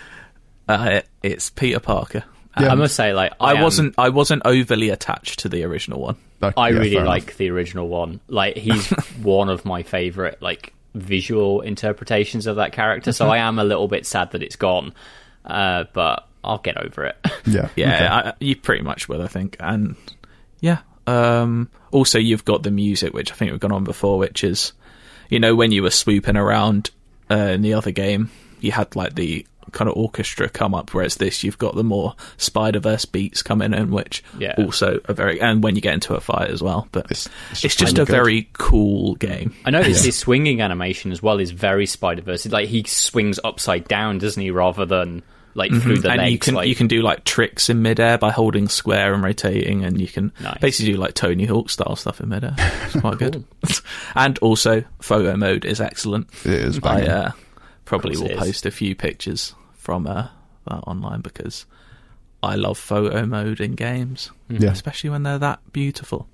uh, it's Peter Parker. Yeah. I must say, like, I, I am- wasn't. I wasn't overly attached to the original one. that? I Yeah, really fair enough. like the original one. Like, he's one of my favorite, like, visual interpretations of that character. So I am a little bit sad that it's gone, uh, but I'll get over it. Yeah, Yeah, okay. I, you pretty much will, I think. And yeah, um, also you've got the music, which I think we've gone on before, which is, you know, when you were swooping around uh, in the other game, you had like the kind of orchestra come up, whereas this you've got the more Spider-Verse beats coming in, which Yeah. also are very, and when you get into a fight as well. But It's- it's, it's just really a good. very cool game. I noticed his swinging animation as well is very Spider-Verse. Like, he swings upside down, doesn't he, rather than, like, through the and legs. you can like, you can do like tricks in midair by holding square and rotating, and you can Nice. basically do like Tony Hawk style stuff in midair. It's quite good. And also, photo mode is excellent. It is I banging. uh, probably Of will course it is. post a few pictures from uh, that online because I love photo mode in games, Yeah. especially when they're that beautiful.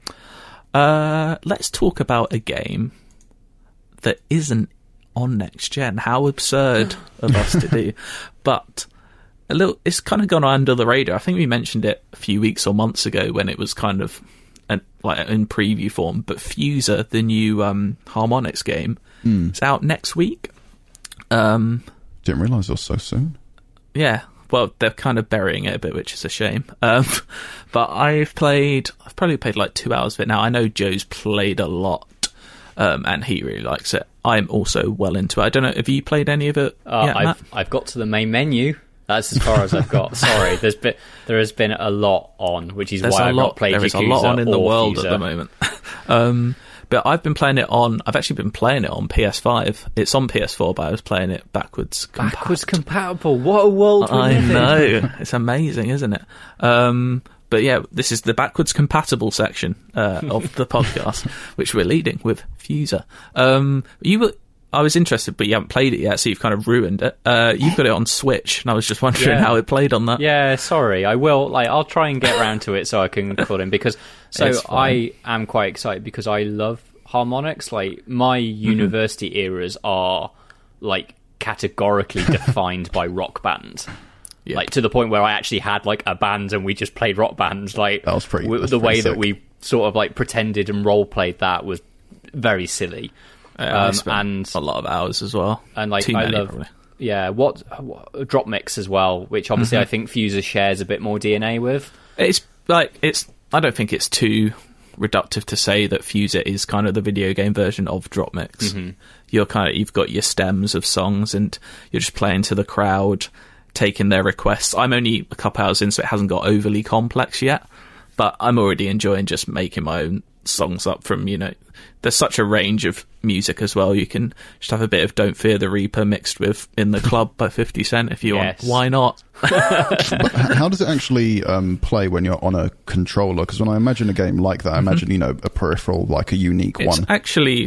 Uh, let's talk about a game that isn't on next gen. How absurd of us to do, but a little. It's kind of gone under the radar. I think we mentioned it a few weeks or months ago when it was kind of an, like in preview form. But Fuser, the new um, Harmonix game, is out next week. Um, Didn't realise it was so soon. yeah, well, they're kind of burying it a bit, which is a shame. Um, but I've played, I've probably played like two hours of it now. I know Joe's played a lot, um, and he really likes it. I'm also well into it. I don't know, have you played any of it? Uh, yet, Matt? I've I've got to the main menu. That's as far as I've got. Sorry, there's been there has been a lot on, which is There's why a I've lot. not played There is Yakuza a lot on in the or world Fuser. at the moment. um, but I've been playing it on. I've actually been playing it on P S five. It's on P S four, but I was playing it backwards. Backwards compat. compatible. What a world we I live in. know. It's amazing, isn't it? Um, but yeah, this is the backwards compatible section uh, of the podcast, which we're leading with Fuser. Um, you were. I was interested, but you haven't played it yet, so you've kind of ruined it. Uh, you've got it on Switch, and I was just wondering Yeah. how it played on that. Yeah, sorry. I will. Like, I'll try and get around to it so I can call in because. So It's fine. I am quite excited because I love Harmonix. Like, my university eras are like categorically defined by rock bands. Yeah. Like, to the point where I actually had like a band and we just played rock bands. Like, That was pretty- w- that's the way pretty that sick. we sort of like pretended and role played that was very silly. Uh, I Um, spent and a lot of hours as well. and like Too I many, love, probably. yeah, what, what drop mix as well, which obviously Mm-hmm. I think Fuser shares a bit more D N A with. It's like it's. I don't think it's too reductive to say that Fuser is kind of the video game version of Drop Mix. Mm-hmm. You're kind of you've got your stems of songs, and you're just playing to the crowd, taking their requests. I'm only a couple hours in, so it hasn't got overly complex yet, but I'm already enjoying just making my own songs up from, you know, there's such a range of music as well. You can just have a bit of Don't Fear the Reaper mixed with In the Club by fifty Cent if you Yes. want. Why not? But h- how does it actually um, play when you're on a controller? Because when I imagine a game like that, I imagine, you know, a peripheral, like a unique It's one. actually,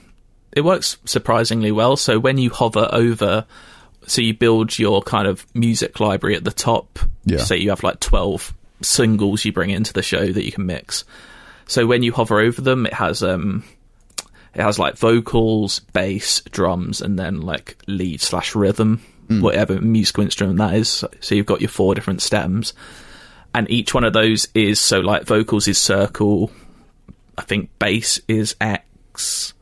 it works surprisingly well. So when you hover over, so you build your kind of music library at the top. Yeah. Say you have like twelve singles you bring into the show that you can mix. So when you hover over them, it has um, it has like vocals, bass, drums, and then like lead slash rhythm, whatever musical instrument that is. So you've got your four different stems, and each one of those is so like vocals is circle, I think bass is X,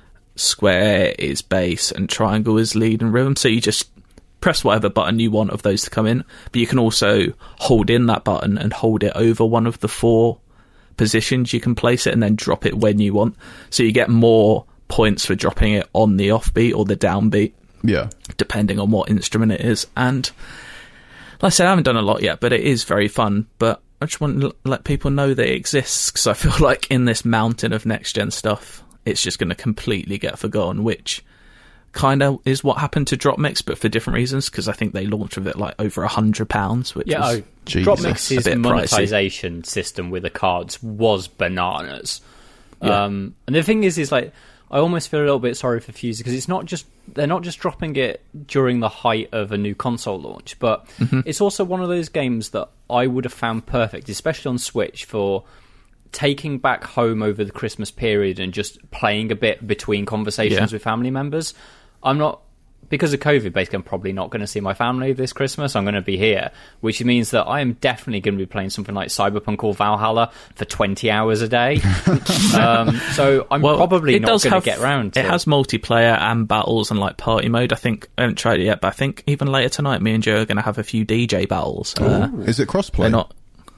square is bass, and triangle is lead and rhythm. So you just press whatever button you want of those to come in, but you can also hold in that button and hold it over one of the four positions you can place it, and then drop it when you want. So you get more points for dropping it on the offbeat or the downbeat, Yeah. depending on what instrument it is. And like I said, I haven't done a lot yet, but it is very fun. But I just want to let people know that it exists, because I feel like in this mountain of next gen stuff, it's just going to completely get forgotten, which kind of is what happened to Dropmix, but for different reasons, because I think they launched with it like over a hundred pounds, which yeah, was oh, Dropmix's a bit monetization pricey. System with the cards was bananas. Yeah. Um, and the thing is, is like I almost feel a little bit sorry for Fuse, because it's not just they're not just dropping it during the height of a new console launch, but mm-hmm. it's also one of those games that I would have found perfect, especially on Switch, for taking back home over the Christmas period and just playing a bit between conversations yeah. with family members. I'm not, because of COVID, basically, I'm probably not going to see my family this Christmas. I'm going to be here, which means that I am definitely going to be playing something like Cyberpunk or Valhalla for twenty hours a day. um, so I'm well, probably not going to have, get round to it. It has multiplayer and battles and like party mode. I think I haven't tried it yet, but I think even later tonight, me and Joe are going to have a few D J battles. Uh, Is it crossplay? They're not.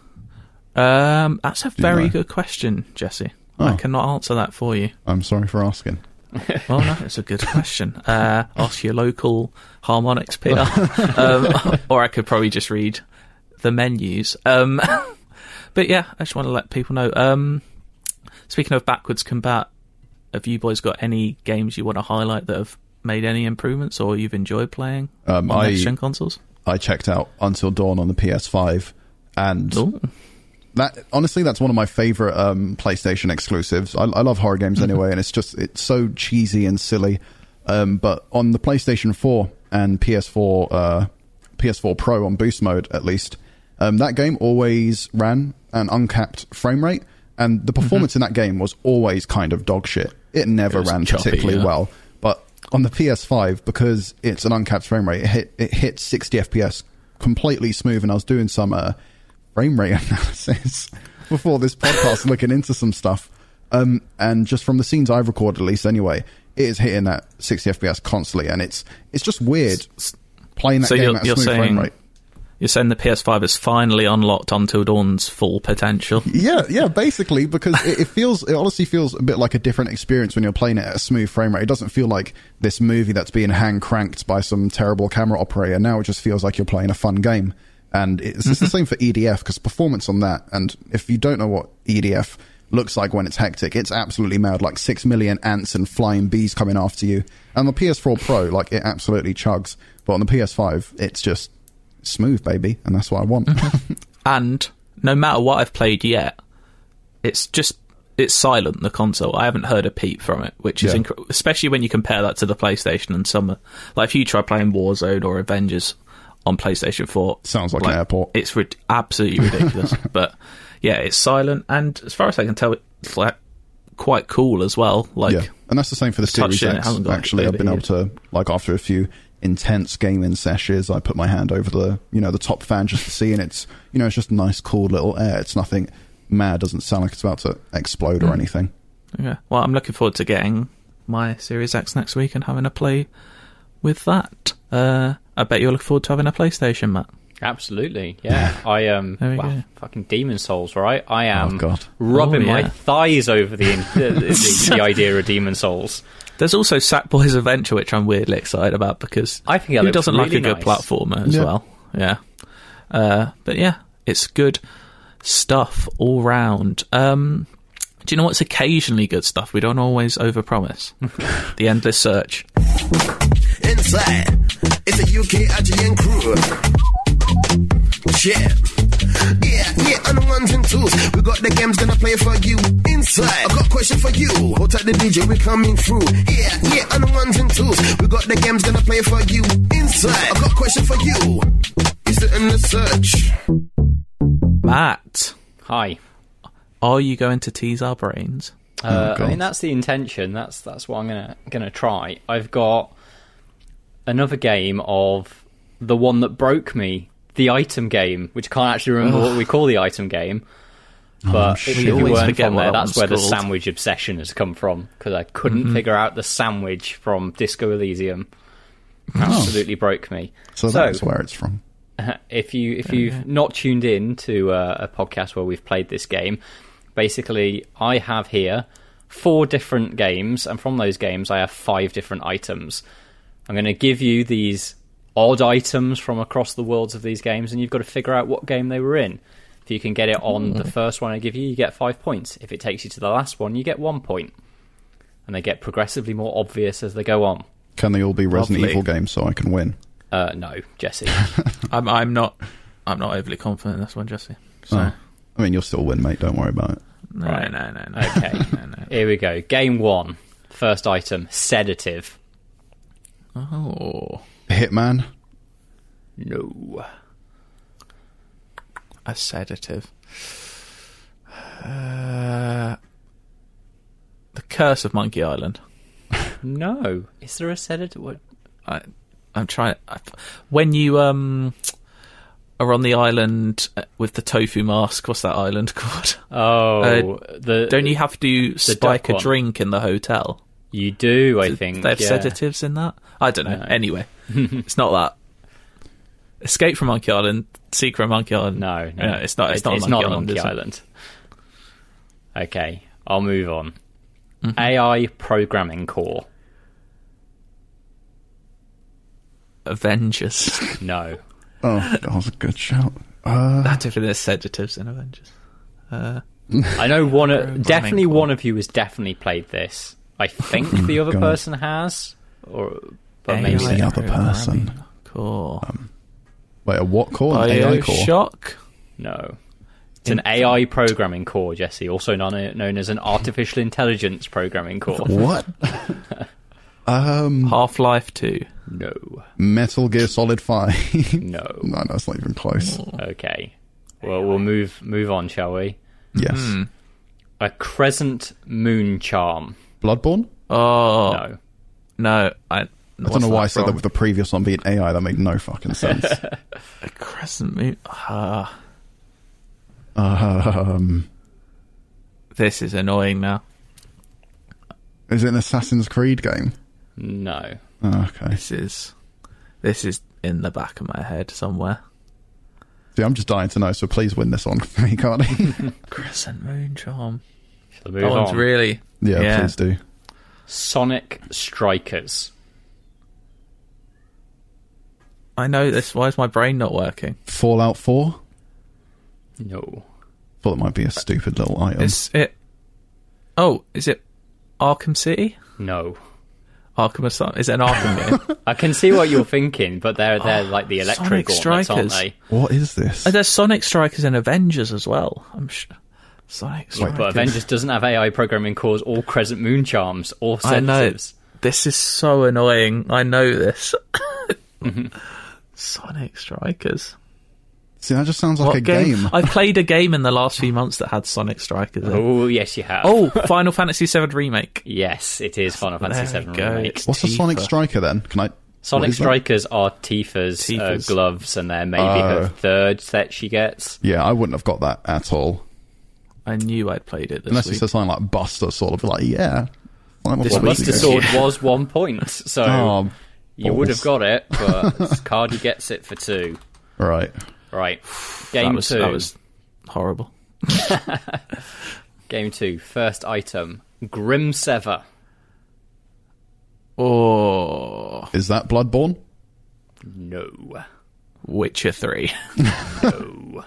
Um, that's a very know? good question, Jesse. Oh. I cannot answer that for you. I'm sorry for asking. Well, no, it's a good question. Uh, ask your local Harmonix P R. um, or I could probably just read the menus. Um, but yeah, I just want to let people know. Um, speaking of backwards combat, have you boys got any games you want to highlight that have made any improvements or you've enjoyed playing Um, on I- next-gen consoles? I checked out Until Dawn on the P S five, and Ooh. that honestly, that's one of my favorite um, PlayStation exclusives. I, I love horror games anyway, and it's just it's so cheesy and silly. Um, but on the PlayStation four and P S four, uh, P S four Pro on boost mode, at least, um, that game always ran an uncapped frame rate, and the performance mm-hmm. in that game was always kind of dog shit. It never It ran choppy, particularly yeah. well, but on the P S five, because it's an uncapped frame rate, it hit, it hit sixty F P S completely smooth, and I was doing some uh, frame rate analysis before this podcast, looking into some stuff, um, and just from the scenes I've recorded, at least anyway, it is hitting that sixty F P S constantly, and it's it's just weird playing that So game you're- at a you're smooth frame saying- rate. You're saying the P S five has finally unlocked Until Dawn's full potential? Yeah, yeah, basically, because it, it feels, it honestly feels a bit like a different experience when you're playing it at a smooth frame rate. It doesn't feel like this movie that's being hand cranked by some terrible camera operator. Now it just feels like you're playing a fun game. And it's, it's the same for E D F, because performance on that, and if you don't know what E D F looks like when it's hectic, it's absolutely mad, like six million ants and flying bees coming after you. And the P S four Pro, like, it absolutely chugs. But on the P S five, it's just smooth, baby, and that's what I want. And no matter what I've played yet, it's just it's silent, the console. I haven't heard a peep from it, which is Yeah. incredible, especially when you compare that to the PlayStation and some, like if you try playing Warzone or Avengers on PlayStation four, Sounds like an airport. It's rid- absolutely ridiculous. But yeah, it's silent, and as far as I can tell, it's like quite cool as well. Like, yeah, and that's the same for the Series touching it X. hasn't got Actually, a I've bit been of able to, like, after a few intense gaming sessions, I put my hand over the, you know, the top fan just to see, and it's, you know, it's just a nice, cool little air. It's nothing mad. Doesn't sound like it's about to explode or anything. yeah. Well, I'm looking forward to getting my Series X next week and having a play with that. Uh, I bet you're looking forward to having a PlayStation, Matt. Absolutely, yeah. I um, There we wow, go. fucking Demon Souls, right? I am Oh, God. rubbing Oh, my yeah. thighs over the, the, the the idea of Demon Souls. There's also Sackboy's Adventure, which I'm weirdly excited about, because I think that who looks doesn't like really a good nice. platformer as Yeah. well? Yeah. Uh, but yeah, it's good stuff all round. Um, do you know what's occasionally good stuff? We don't always overpromise. The Endless Search. Inside, it's a U K Aegean crew. Yeah, yeah, yeah, on the ones and twos. We got the games gonna play for you. Inside, I got a question for you. Hold tight the D J, we coming through. Yeah, yeah, on the ones and twos. We got the games gonna play for you. Inside, I got a question for you. Is it in the search? Matt, Hi. are you going to tease our brains? Uh, I God. mean, that's the intention. That's that's what I'm gonna gonna try. I've got another game of the one that broke me, the item game, which I can't actually remember what we call the item game. But if, shit. if We you always weren't forget from what there, that that's one's where the called. sandwich obsession has come from, because I couldn't figure out the sandwich from Disco Elysium. Absolutely broke me. So, So- that's where it's from. if you if you've not tuned in to uh, a podcast where we've played this game, basically I have here four different games, and from those games I have five different items. I'm going to give you these odd items from across the worlds of these games, and you've got to figure out what game they were in. If you can get it on the first one I give you, you get five points. If it takes you to the last one, you get one point. And they get progressively more obvious as they go on. Can they all be Resident Lovely. Evil games so I can win? Uh, no, Jesse. I'm I'm not I'm not overly confident in this one, Jesse. So Oh. I mean, you'll still win, mate. Don't worry about it. no, Right. no, no, no. Okay. no, no. Here we go. Game one. First item, sedative. Oh, Hitman. No. a sedative. Uh, the Curse of Monkey Island. No. Is there a sedative? What? I, I'm trying. I, when you um are on the island with the tofu mask, what's that island called? Oh, Uh, the Don't you have to spike duck a one. drink in the hotel? You do, I Do think. they have yeah. sedatives in that? I don't know. No. Anyway, it's not that. Escape from Monkey Island, Secret of Monkey Island. No, no, Yeah, it's not. It's It- not. It's Monkey not Island, Monkey is it? Island. Okay, I'll move on. Mm-hmm. A I programming core. Avengers. No. Oh, that was a good shout. Uh, That definitely there's sedatives in Avengers. Uh, I know one. Of, Programming definitely core. one of you has definitely played this. I think the other God. person has, or but maybe Who's the they other don't. person? Cool. Wait, a what core? An A I core? Bioshock. No. It's an A I programming core, Jesse, also known, known as an artificial intelligence programming core. What? um, Half Life Two. No. Metal Gear Solid Five. No. No, that's not even close. Okay. Well, we'll move move on, shall we? Yes. Hmm. A crescent moon charm. Bloodborne? Oh No. no! I, I don't know why I said that with the previous one being A I. That made no fucking sense. a crescent moon. Ah, um, this is annoying now. is it an Assassin's Creed game? No. Oh, okay. This is this is in the back of my head somewhere. See, I'm just dying to know, so please win this one for me, can't he? Crescent moon charm. Shall we That move one's on? really yeah, Yeah. please do. Sonic Strikers. I know this. Why is my brain not working? Fallout four? No. Thought it might be a stupid little item. Is it? Oh, is it Arkham City? No. Arkham Asylum? Is it an Arkham game? I can see what you're thinking, but they're they're like the electro Sonic gauntlets, aren't Strikers. they? What is this? Oh, there's Sonic Strikers and Avengers as well. I'm sure. Sonic Yeah, Strikers. but Avengers doesn't have A I programming cores or crescent moon charms or I know. sedatives. This is so annoying. I know this. Sonic Strikers. See, that just sounds like What a game. I've played a game in the last few months that had Sonic Strikers. in it. Oh, yes, you have. Oh, Final Fantasy seven Remake. Yes, it is Final Fantasy There seven we go. Remake. It's What's a Sonic Tifa. Striker then? Can I? what Sonic is that? Strikers are Tifa's, uh, Tifa's. gloves, and they're maybe Oh. her third set she gets. Yeah, I wouldn't have got that at all. I knew I'd played it this Unless it week. said something like Buster, sort of like, yeah. Final This Well, Fantasy Buster game. Sword was one point, so Oh, you would have balls. got it, but Cardi gets it for two. Right. Right. that Game was, two. that was horrible. Game two. First item. Grim Sever. Oh, Is that Bloodborne? No. Witcher three. No.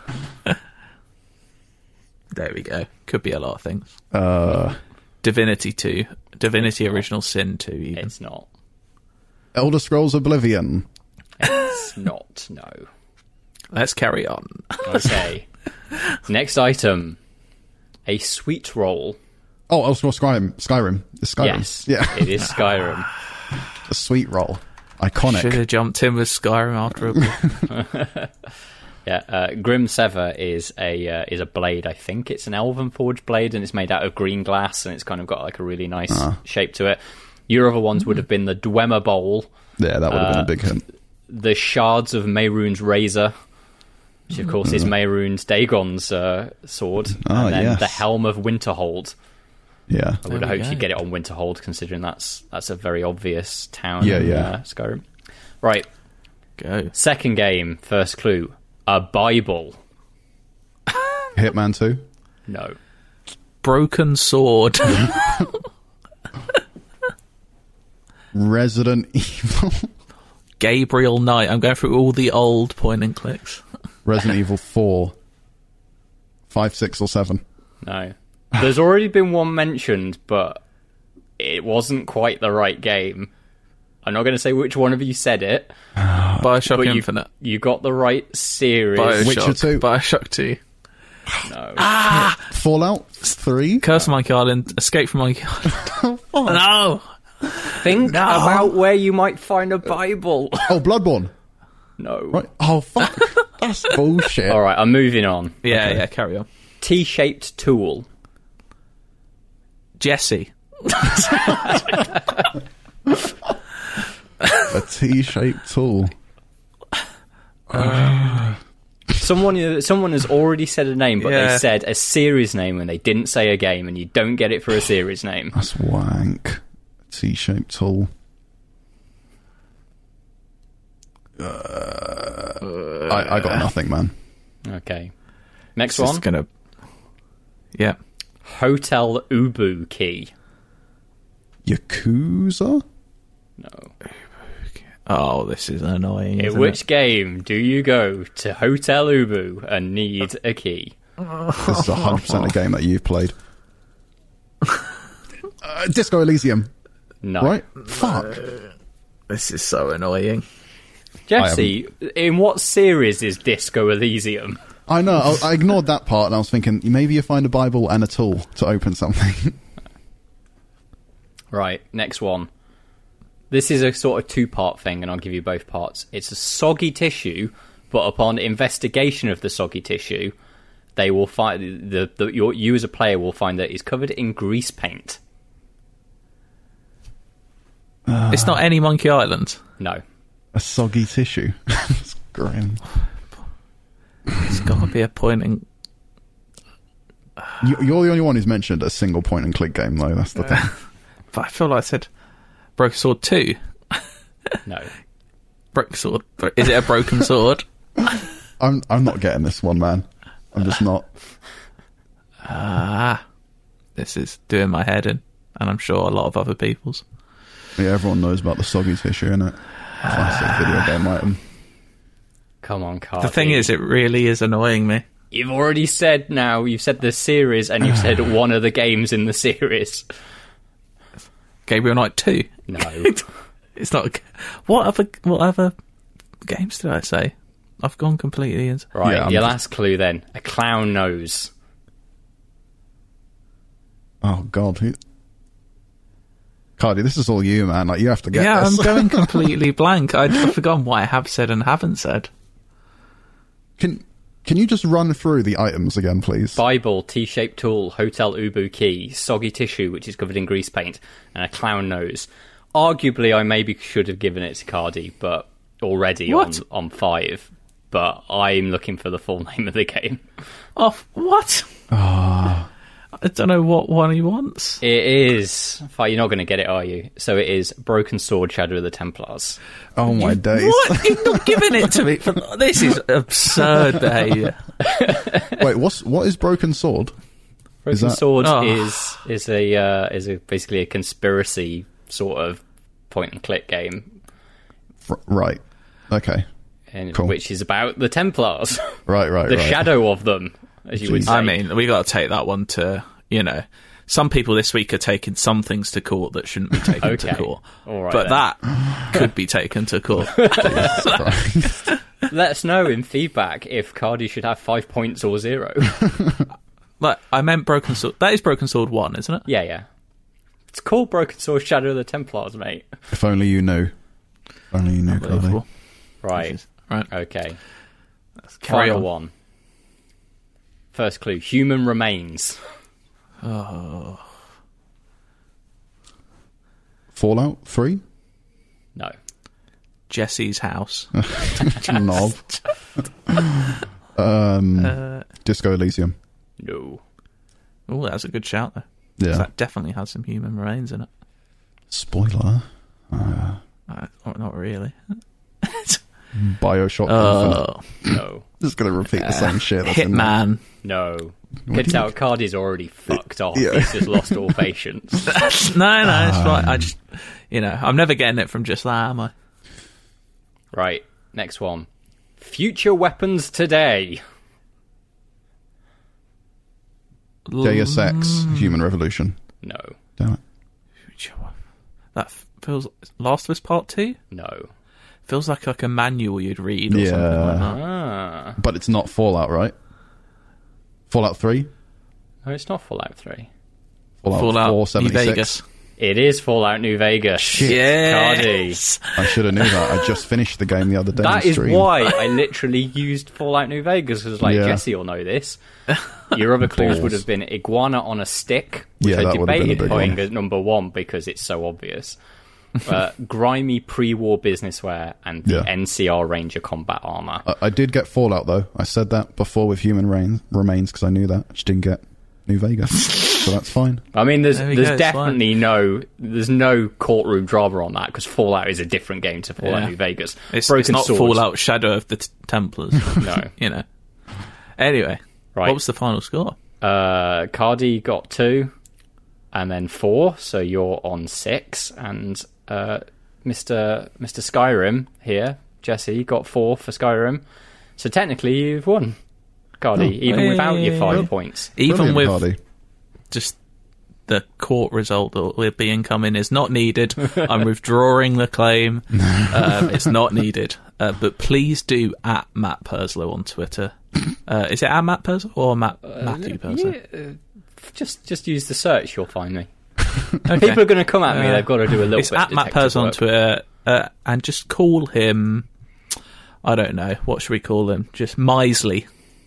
There we go. Could be a lot of things. Uh, Divinity two. Divinity Original Sin two, even. It's not. Elder Scrolls Oblivion. It's not, no. Let's carry on. Okay. Next item. A sweet roll. Oh, Elder Scrolls Skyrim. Skyrim. It's Skyrim. Yes. Yeah. It is Skyrim. A sweet roll. Iconic. Should have jumped in with Skyrim after a Yeah, uh, Grim Sever is a uh, is a blade. I think it's an Elven Forge blade, and it's made out of green glass, and it's kind of got like a really nice shape to it. Your other ones would have been the Dwemer Bowl, Yeah, that would have Uh, been a big hint. the Shards of Mehrunes Razor, which of course is Mehrunes Dagon's uh, sword, Ah, and then yes. the Helm of Winterhold. Yeah. I would There have we hoped go. you'd get it on Winterhold, considering that's that's a very obvious town Yeah, in yeah. Uh, Skyrim. Right, go. second game, first clue. A Bible. Hitman two. No. Broken Sword. Resident Evil. Gabriel Knight. I'm going through all the old point and clicks. Resident Evil four. Five, six, or seven. No. There's already been one mentioned, but it wasn't quite the right game. I'm not going to say which one of you said it. Bioshock but Infinite. You, you got the right series. Bioshock, Witcher two. Bioshock two. No. Fallout three. Curse of Monkey Island. Escape from Monkey Island. No! Think about where you might find a Bible. Oh, Bloodborne. No. Right. Oh, fuck. That's bullshit. All right, I'm moving on. Yeah, Okay. yeah, carry on. T-shaped tool. Jesse. A T-shaped tool. Someone, someone has already said a name, but Yeah. they said a series name and they didn't say a game, and you don't get it for a series name. That's wank. T-shaped tool. Uh, I, I got nothing, man. Okay. Next This one. is gonna. Yeah. Hotel Ubu key. Yakuza? No. Oh, this is annoying. In isn't which it? game do you go to Hotel Ubu and need a key? This is one hundred percent a game that you've played. Uh, Disco Elysium, No. right? Fuck. This is so annoying. Jesse, in what series is Disco Elysium? I know, I, I ignored that part and I was thinking, maybe you find a Bible and a tool to open something. Right, next one. This is a sort of two-part thing, and I'll give you both parts. It's a soggy tissue, but upon investigation of the soggy tissue, they will find the, the your, you as a player will find that it's covered in grease paint. It's not any Monkey Island. No. A soggy tissue. It's grim. It's got to be a point in. You, you're the only one who's mentioned a single point and click game, though. That's the thing. But I feel like I said Broken Sword two. No. Broken Sword. Is it a broken sword? I'm I'm not getting this one, man. I'm just not. Ah. This is doing my head in, and I'm sure a lot of other people's. Yeah, everyone knows about the soggy tissue, innit? Classic video game item. Come on, Cardi. The thing is, it really is annoying me. You've already said now, you've said the series, and you've said one of the games in the series. Gabriel Knight two. No. It's not. A, g- what other what other games did I say? I've gone completely into. Right, Yeah, I'm your just- last clue then. A clown nose. Oh, God. Who... Cardi, this is all you, man. Like, you have to get Yeah, this. I'm going completely blank. I'd I've forgotten what I have said and haven't said. Can Can you just run through the items again, please? Bible, T-shaped tool, Hotel Ubu key, soggy tissue, which is covered in grease paint, and a clown nose. Arguably, I maybe should have given it to Cardi, but already on, What? on five. But I'm looking for the full name of the game. Oh, what? I don't know what one he wants. It is... Fight, you're not going to get it, are you? So it is Broken Sword, Shadow of the Templars. Oh, my days. What? You're not giving it to me. For, this is absurd behaviour. Wait, what's what is Broken Sword? Broken that- Sword Oh. is is a uh, is a basically a conspiracy sort of point and click game, R- right. Okay. and Cool. which is about the Templars, Right, right, the right. shadow of them, as you would Jeez. say. I mean, we got to take that one to, you know, some people this week are taking some things to court that shouldn't be taken Okay. to court. All right, but then. that could be taken to court. Christ. Let us know in feedback if Cardi should have five points or zero. Like, I meant Broken Sword. That is Broken Sword one, isn't it? yeah, yeah. It's called Broken Sword, Shadow of the Templars, mate. If only you knew. If only you knew, Cardi. Unbelievable. Right. Right. Okay. Carry Final on. one. First clue: human remains. Fallout three? No. Jesse's house. Knob. um, Uh, Disco Elysium. No. oh, that's a good shout, though. 'Cause Yeah. That definitely has some human remains in it. Spoiler. Uh, not, not really. Bioshock Infinite. Oh, No. Just going to repeat the same shit. That's in there. Hitman. No. What Kids do you- out Cardi's already fucked off. Yeah. He's just lost all patience. no, no, it's fine. I just, you know, I'm never getting it from just that, am I? Right. Next one. Future weapons today. Deus Ex Human Revolution. No. Damn it. That feels Last of Us Part Two. No. Feels like like a manual you'd read. Or Yeah. something like that. Ah. But it's not Fallout, right? Fallout three? No, it's not Fallout three. Fallout, Fallout four New seventy-six. Vegas. It is Fallout New Vegas. Yes. Cardi. I should have knew that. I just finished the game the other day. That on is stream. why I literally used Fallout New Vegas, because like, Yeah. Jesse will know this. Your other clues Balls. would have been Iguana on a Stick, which Yeah, I that would have been a debated big putting one. at number one because it's so obvious. Uh, grimy pre-war businesswear and the Yeah. N C R Ranger combat armor. I, I did get Fallout, though. I said that before with Human Rain, Remains because I knew that. I just didn't get New Vegas. So that's fine. I mean, there's There we there's go, it's definitely no there's no courtroom drama on that because Fallout is a different game to Fallout Yeah. New Vegas. It's, Broken it's not Sword. Fallout Shadow of the t- Templars. No. You know. Anyway, Right. what was the final score? Uh, Cardi got two, and then four. So you're on six, and uh, Mister Mister Skyrim here, Jesse, got four for Skyrim. So technically, you've won, Cardi, Oh, even hey. without your five points. Even Brilliant, with Hardy. just the court result that will be incoming is not needed. I'm withdrawing the claim. Um, it's not needed. Uh, but please do at Matt Perslow on Twitter. Uh, is it at Matt Perslow or Matt, Matthew Perslow? Yeah, uh, just just use the search, you'll find me. Okay. People are going to come at me. Uh, They've got to do a little It's bit. at of Matt detective Perslow on work. Twitter. Uh, and just call him, I don't know, what should we call him? Just Misley.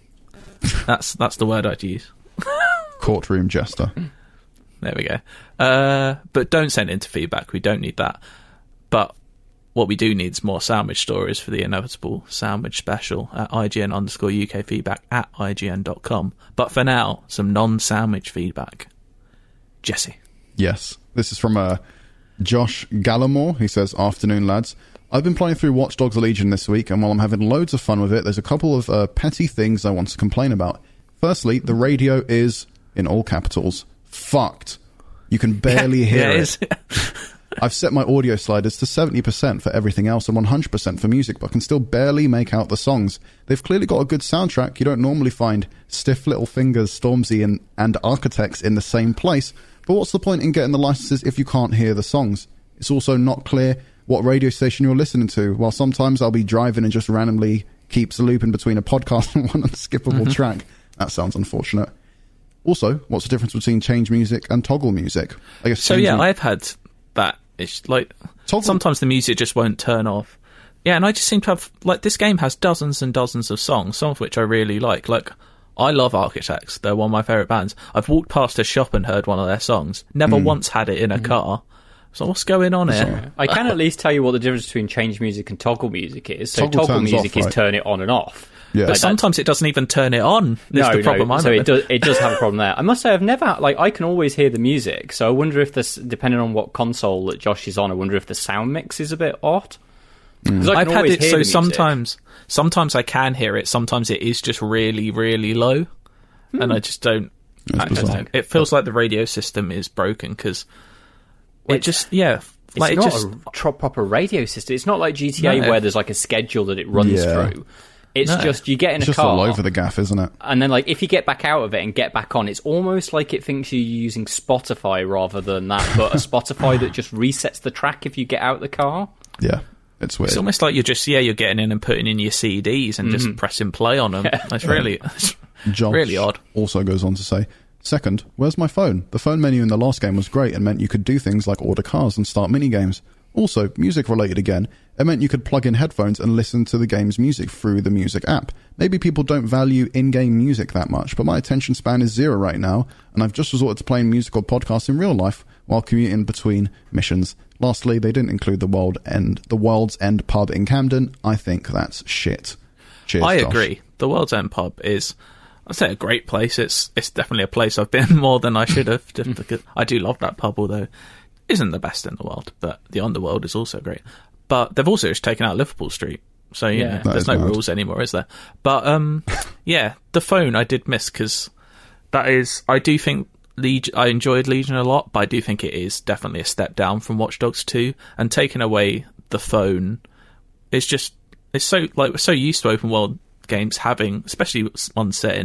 That's, that's the word I'd use. Courtroom Jester. There we go. Uh, but don't send in to feedback. We don't need that. But what we do need is more sandwich stories for the inevitable sandwich special at IGN underscore UK feedback at I G N dot com. But for now, some non-sandwich feedback. Jesse. Yes. This is from uh, Josh Gallimore. He says, afternoon, lads. I've been playing through Watch Dogs Legion this week, and while I'm having loads of fun with it, there's a couple of uh, petty things I want to complain about. Firstly, the radio is, in all capitals, fucked. You can barely hear Yeah, it. is. I've set my audio sliders to seventy percent for everything else and one hundred percent for music, but can still barely make out the songs. They've clearly got a good soundtrack. You don't normally find Stiff Little Fingers, Stormzy, and, and Architects in the same place. But what's the point in getting the licenses if you can't hear the songs? It's also not clear what radio station you're listening to, while sometimes I'll be driving and just randomly keeps looping between a podcast and one unskippable Mm-hmm. track. That sounds unfortunate. Also, what's the difference between change music and toggle music? I guess So change yeah, mu- I've had that. It's like Toggle- sometimes the music just won't turn off. Yeah, and I just seem to have like this game has dozens and dozens of songs, some of which I really like. Like I love Architects; they're one of my favorite bands. I've walked past a shop and heard one of their songs. Never Hmm. once had it in a car. So what's going on here? I can at least tell you what the difference between change music and toggle music is. So Toggle toggle, turns music off, is right? turn it on and off. Yeah. But Like, sometimes it doesn't even turn it on. Is no, the problem no. I'm So it having. does. It does have a problem there. I must say, I've never like I can always hear the music. So I wonder if this, depending on what console that Josh is on, I wonder if the sound mix is a bit odd. 'Cause I I've can had always it hear so the music. sometimes sometimes I can hear it, sometimes it is just really, really low. And I just don't I don't bizarre. know. It feels like the radio system is broken because it just yeah It's like it not just a tro- proper radio system. It's not like G T A No. where there's like a schedule that it runs Yeah. through. It's No. just you get in It's a just car, all over the gaff, isn't it? and then like if you get back out of it and get back on, it's almost like it thinks you're using Spotify rather than that, but a Spotify that just resets the track if you get out of the car. Yeah, it's weird. it's almost like you're just yeah you're getting in and putting in your C Ds and just pressing play on them. It's really it's Josh really odd. also goes on to say, second, where's my phone? The phone menu in the last game was great and meant you could do things like order cars and start minigames. Also, music related again, it meant you could plug in headphones and listen to the game's music through the music app. Maybe people don't value in-game music that much, but my attention span is zero right now, and I've just resorted to playing music or podcasts in real life while commuting between missions. Lastly, they didn't include the World End, the World's End pub in Camden. I think that's shit. Cheers, I Josh. agree. The World's End pub is I'd say a great place. It's it's definitely a place I've been more than I should have just because I do love that pub, although isn't the best in the world, but the Underworld is also great. But they've also just taken out Liverpool Street, so you Yeah. know, That there's is no mad. rules anymore, is there? But um, yeah, the phone I did miss because that is I do think Legion, I enjoyed Legion a lot, but I do think it is definitely a step down from Watch Dogs two, and taking away the phone is just it's so like we're so used to open world games having, especially one set in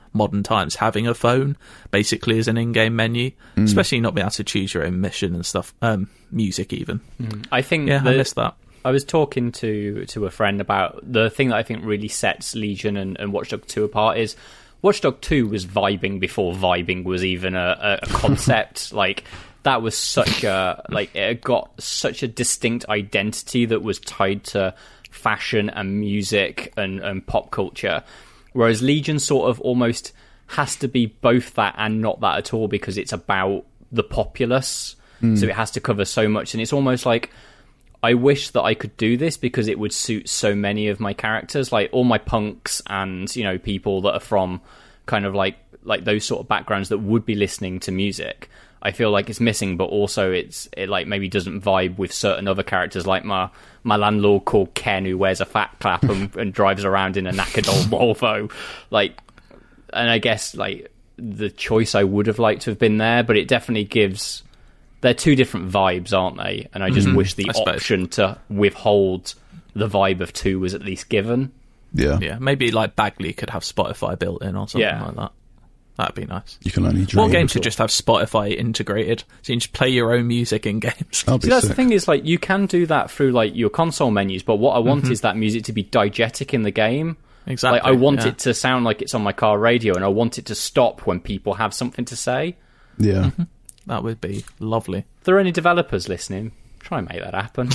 modern times, having a phone basically as an in-game menu, Mm. especially not being able to choose your own mission and stuff, um, music even. Mm. I think Yeah, the, I missed that. I was talking to to a friend about the thing that I think really sets Legion and, and Watch Dogs two apart is Watch Dogs two was vibing before vibing was even a, a concept. Like, that was such a, like, it got such a distinct identity that was tied to fashion and music and, and pop culture. Whereas Legion sort of almost has to be both that and not that at all, because it's about the populace. Mm. So it has to cover so much. And it's almost like, I wish that I could do this because it would suit so many of my characters, like all my punks and, you know, people that are from kind of like like those sort of backgrounds that would be listening to music. I feel like it's missing, but also it's it like maybe doesn't vibe with certain other characters, like my my landlord called Ken, who wears a fat cap and, and drives around in a knackered old Volvo. Like, and I guess like the choice I would have liked to have been there, but it definitely gives. They're two different vibes, aren't they? And I just mm-hmm. wish the option to withhold the vibe of two was at least given. Yeah. Yeah, maybe like Bagley could have Spotify built in or something Yeah. like that. That'd be nice. You can only dream. More games should just have Spotify integrated, so you can just play your own music in games. That'll be See, that's sick. the thing is, like, you can do that through like your console menus, but what I want Mm-hmm. is that music to be diegetic in the game. Exactly. Like, I want yeah. it to sound like it's on my car radio, and I want it to stop when people have something to say. Yeah. Mm-hmm. That would be lovely. If there are any developers listening, try and make that happen.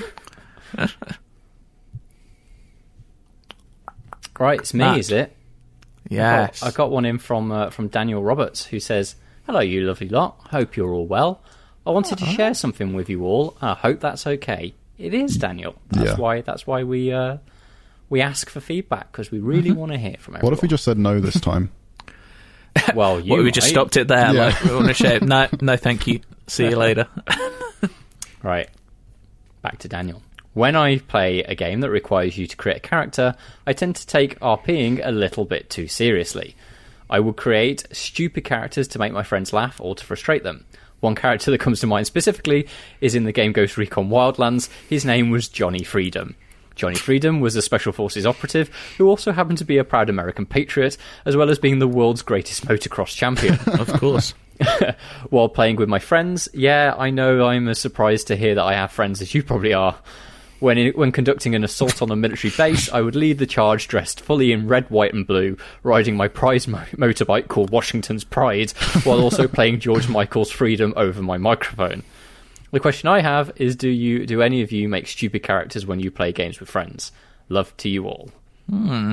Right, it's me, Matt. is it? Yes. I got, I got one in from uh, from Daniel Roberts, who says, "Hello, you lovely lot. Hope you're all well. I wanted to share something with you all. I hope that's okay." It is, Daniel. That's Yeah. why. That's why we uh, we ask for feedback, because we really want to hear from everyone. What if we just said no this time? Well, you What, we just might. stopped it there. Yeah. Like, we want to share. No, no, thank you. See you later. Right. Back to Daniel. When I play a game that requires you to create a character, I tend to take RPing a little bit too seriously. I will create stupid characters to make my friends laugh or to frustrate them. One character that comes to mind specifically is in the game Ghost Recon Wildlands. His name was Johnny Freedom. Johnny Freedom was a Special Forces operative who also happened to be a proud American patriot, as well as being the world's greatest motocross champion. Of course. While playing with my friends, yeah, I know I'm as surprised to hear that I have friends as you probably are. When in, when conducting an assault on a military base, I would lead the charge dressed fully in red, white and blue, riding my prize mo- motorbike called Washington's Pride, while also playing George Michael's Freedom over my microphone. The question I have is, do you do any of you make stupid characters when you play games with friends? Love to you all. Hmm.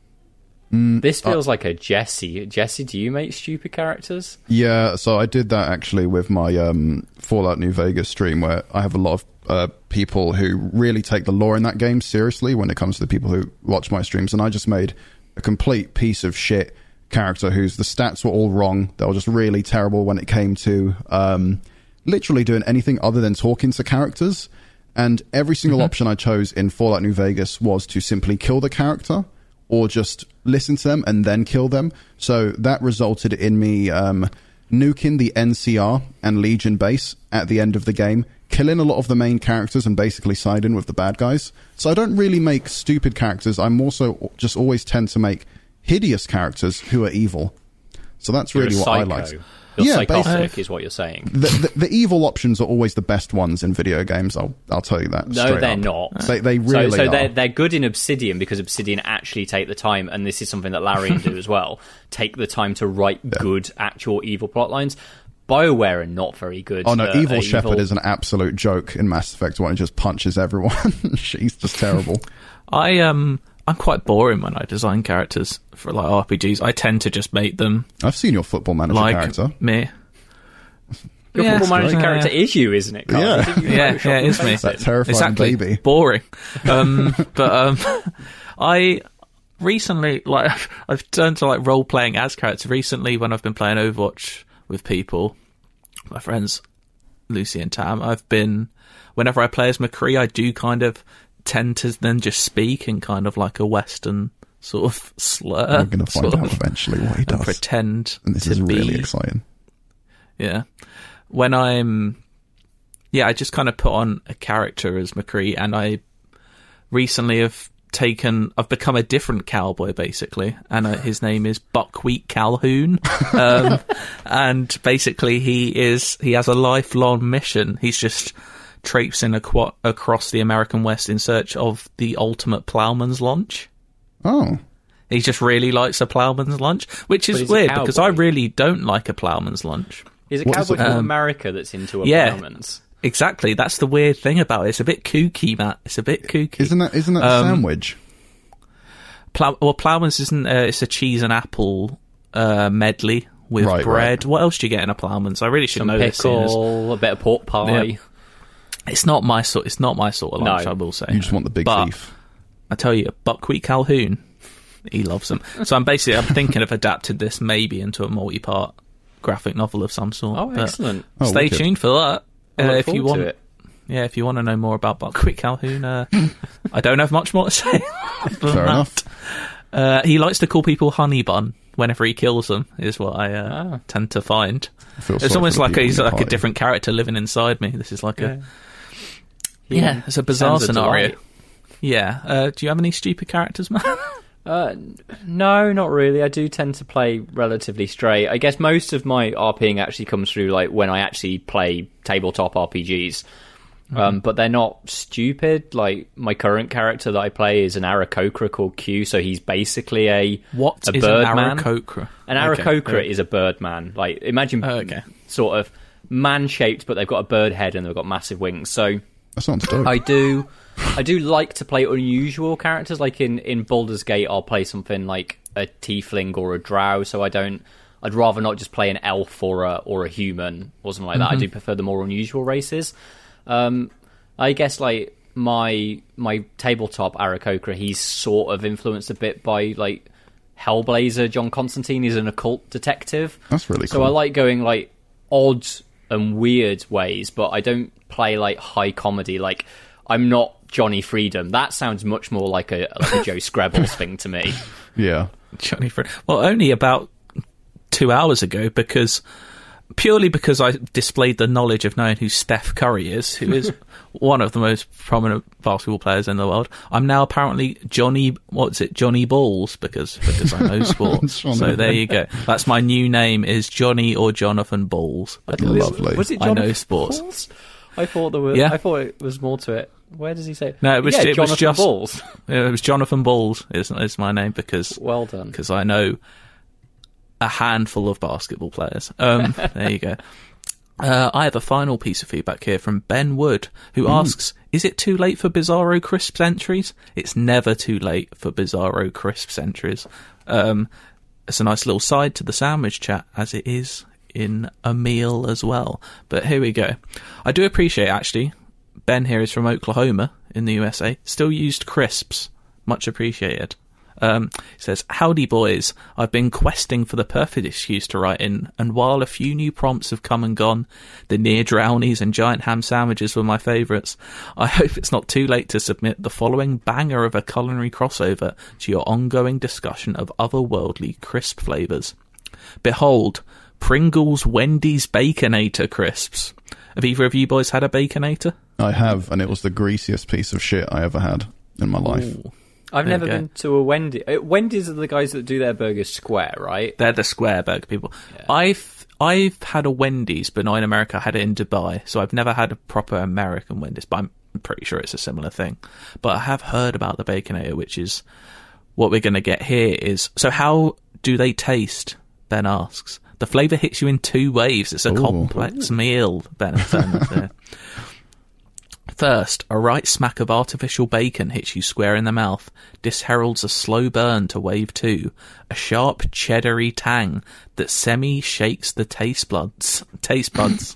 Mm, This feels like a Jesse. Jesse, do you make stupid characters? Yeah, so I did that actually with my um, Fallout New Vegas stream, where I have a lot of uh, people who really take the lore in that game seriously when it comes to the people who watch my streams, and I just made a complete piece of shit character whose the stats were all wrong. They were just really terrible when it came to um, literally doing anything other than talking to characters, and every single Mm-hmm. option I chose in Fallout New Vegas was to simply kill the character or just listen to them and then kill them. So that resulted in me um, nuking the N C R and Legion base at the end of the game, killing a lot of the main characters and basically siding with the bad guys. So I don't really make stupid characters. I'm also just always tend to make hideous characters who are evil. So that's You're really a what psycho. I like. You're Yeah, psychotic, basically. is what you're saying. The, the, the evil options are always the best ones in video games. I'll I'll tell you that. No, straight they're up. not. They they really so, so are. they're they're good in Obsidian because Obsidian actually take the time, and this is something that Larian do as well. Take the time to write good actual evil plot lines. BioWare are not very good. Oh no, uh, Evil at Shepherd evil. is an absolute joke in Mass Effect one. It just punches everyone. She's just terrible. I um, I'm quite boring when I design characters for like R P Gs. I tend to just make them I've seen your Football Manager like character. me. Your Yeah, football manager yeah, character yeah. is you, isn't it? Carl? Yeah. Didn't you Yeah, Photoshop yeah, and it is me. face That terrifying Exactly. baby. Boring. Um, but um, I recently, like, I've turned to like role playing as characters recently when I've been playing Overwatch with people, my friends Lucy and Tam. I've been, whenever I play as McCree, I do kind of tend to then just speak in kind of like a Western sort of slur. We're going to find sort out of, eventually what he and does. pretend And this to is really be, exciting. yeah. When I'm, yeah, I just kind of put on a character as McCree, and I recently have taken, I've become a different cowboy basically, and uh, his name is Buckwheat Calhoun. Um, and basically, he is he has a lifelong mission. He's just traipsing aqua- across the American West in search of the ultimate ploughman's lunch. Oh. He just really likes a ploughman's lunch, which is weird because I really don't like a ploughman's lunch. Is it What cowboy is it? from Um, America that's into a yeah. ploughman's? Exactly, that's the weird thing about it. It's a bit kooky, Matt. It's a bit kooky. Isn't that isn't that Um, a sandwich? Plow- well, ploughman's isn't. Uh, it's a cheese and apple uh, medley with Right, bread. right. What else do you get in a ploughman's? I really should Some know this. seeing as- pickle, a bit of pork pie. Yeah. It's not my sort. It's not my sort of lunch. No. I will say. You just want the big But beef. I tell you, Buckwheat Calhoun, he loves them. So I'm basically, I'm thinking of adapting this maybe into a multi-part graphic novel of some sort. Oh, but excellent. Oh, stay wicked. tuned for that. I Uh, look if you forward want, to it. yeah, if you want to know more about Buckwheat Calhoun, uh, I don't have much more to say. than Fair that. enough. Uh, he likes to call people honey bun whenever he kills them, is what I uh, Ah. tend to find. I feel It's sorry almost for the like people a, he's in the like a party. different character living inside me. This is like a He- yeah, it's a bizarre sounds a scenario. delight. Yeah. Uh, do you have any stupid characters, man? Uh, no, not really. I do tend to play relatively straight. I guess most of my RPing actually comes through like when I actually play tabletop R P Gs. Um, but they're not stupid. Like my current character that I play is an Aarakocra called Q, so he's basically a What a is bird an man. Aarakocra? An Okay. Aarakocra is a bird man. Like imagine Oh, okay. sort of man shaped, but they've got a bird head and they've got massive wings. So That sounds dope. I do, I do like to play unusual characters. Like in, in Baldur's Gate, I'll play something like a tiefling or a drow. So I don't. I'd rather not just play an elf or a or a human or something like that. I do prefer the more unusual races. Um, I guess like my my tabletop Aarakocra, he's sort of influenced a bit by like Hellblazer. John Constantine is an occult detective. That's really So cool. I like going like odd and weird ways, but I don't play like high comedy. Like I'm not Johnny Freedom. That sounds much more like a like a Joe Scrabbles thing to me. Yeah. Johnny Fr- Well, only about two hours ago, because purely because I displayed the knowledge of knowing who Steph Curry is, who is one of the most prominent basketball players in the world. I'm now apparently Johnny, what's it, Johnny Balls, because because I know sports. Johnny. So there you go. That's my new name, is Johnny or Jonathan Balls. Lovely. Was it I Jonathan know sports. Balls? I thought there were. Yeah. I thought it was more to it. Where does he say? No, it was- yeah, it was Jonathan just- Balls. It was Jonathan Balls is, is my name because Well done. because I know a handful of basketball players. Um, there you go. Uh, I have a final piece of feedback here from Ben Wood, who asks, is it too late for Bizarro Crisps entries? It's never too late for Bizarro Crisps entries. Um, it's a nice little side to the sandwich chat, as it is in a meal as well. But here we go. I do appreciate, actually, Ben here is from Oklahoma in the U S A. Still used crisps. Much appreciated. Um, he says, howdy boys, I've been questing for the perfect excuse to write in, and while a few new prompts have come and gone, the near drownies and giant ham sandwiches were my favourites. I hope it's not too late to submit the following banger of a culinary crossover to your ongoing discussion of otherworldly crisp flavours. Behold, Pringles Wendy's Baconator crisps. Have either of you boys had a Baconator? I have, and it was the greasiest piece of shit I ever had in my life. Ooh. I've There never you go. been to a Wendy's. Uh, Wendy's are the guys that do their burgers square, right? They're the square burger people. I've I've had a Wendy's, but not in America. I had it in Dubai, so I've never had a proper American Wendy's. But I'm pretty sure it's a similar thing. But I have heard about the Baconator, which is what we're going to get here. Is so how do they taste? Ben asks. The flavour hits you in two waves. It's a Ooh. complex meal. Ben says. First, a right smack of artificial bacon hits you square in the mouth. This heralds a slow burn to wave two, a sharp cheddary tang that semi-shakes the taste buds. Taste buds.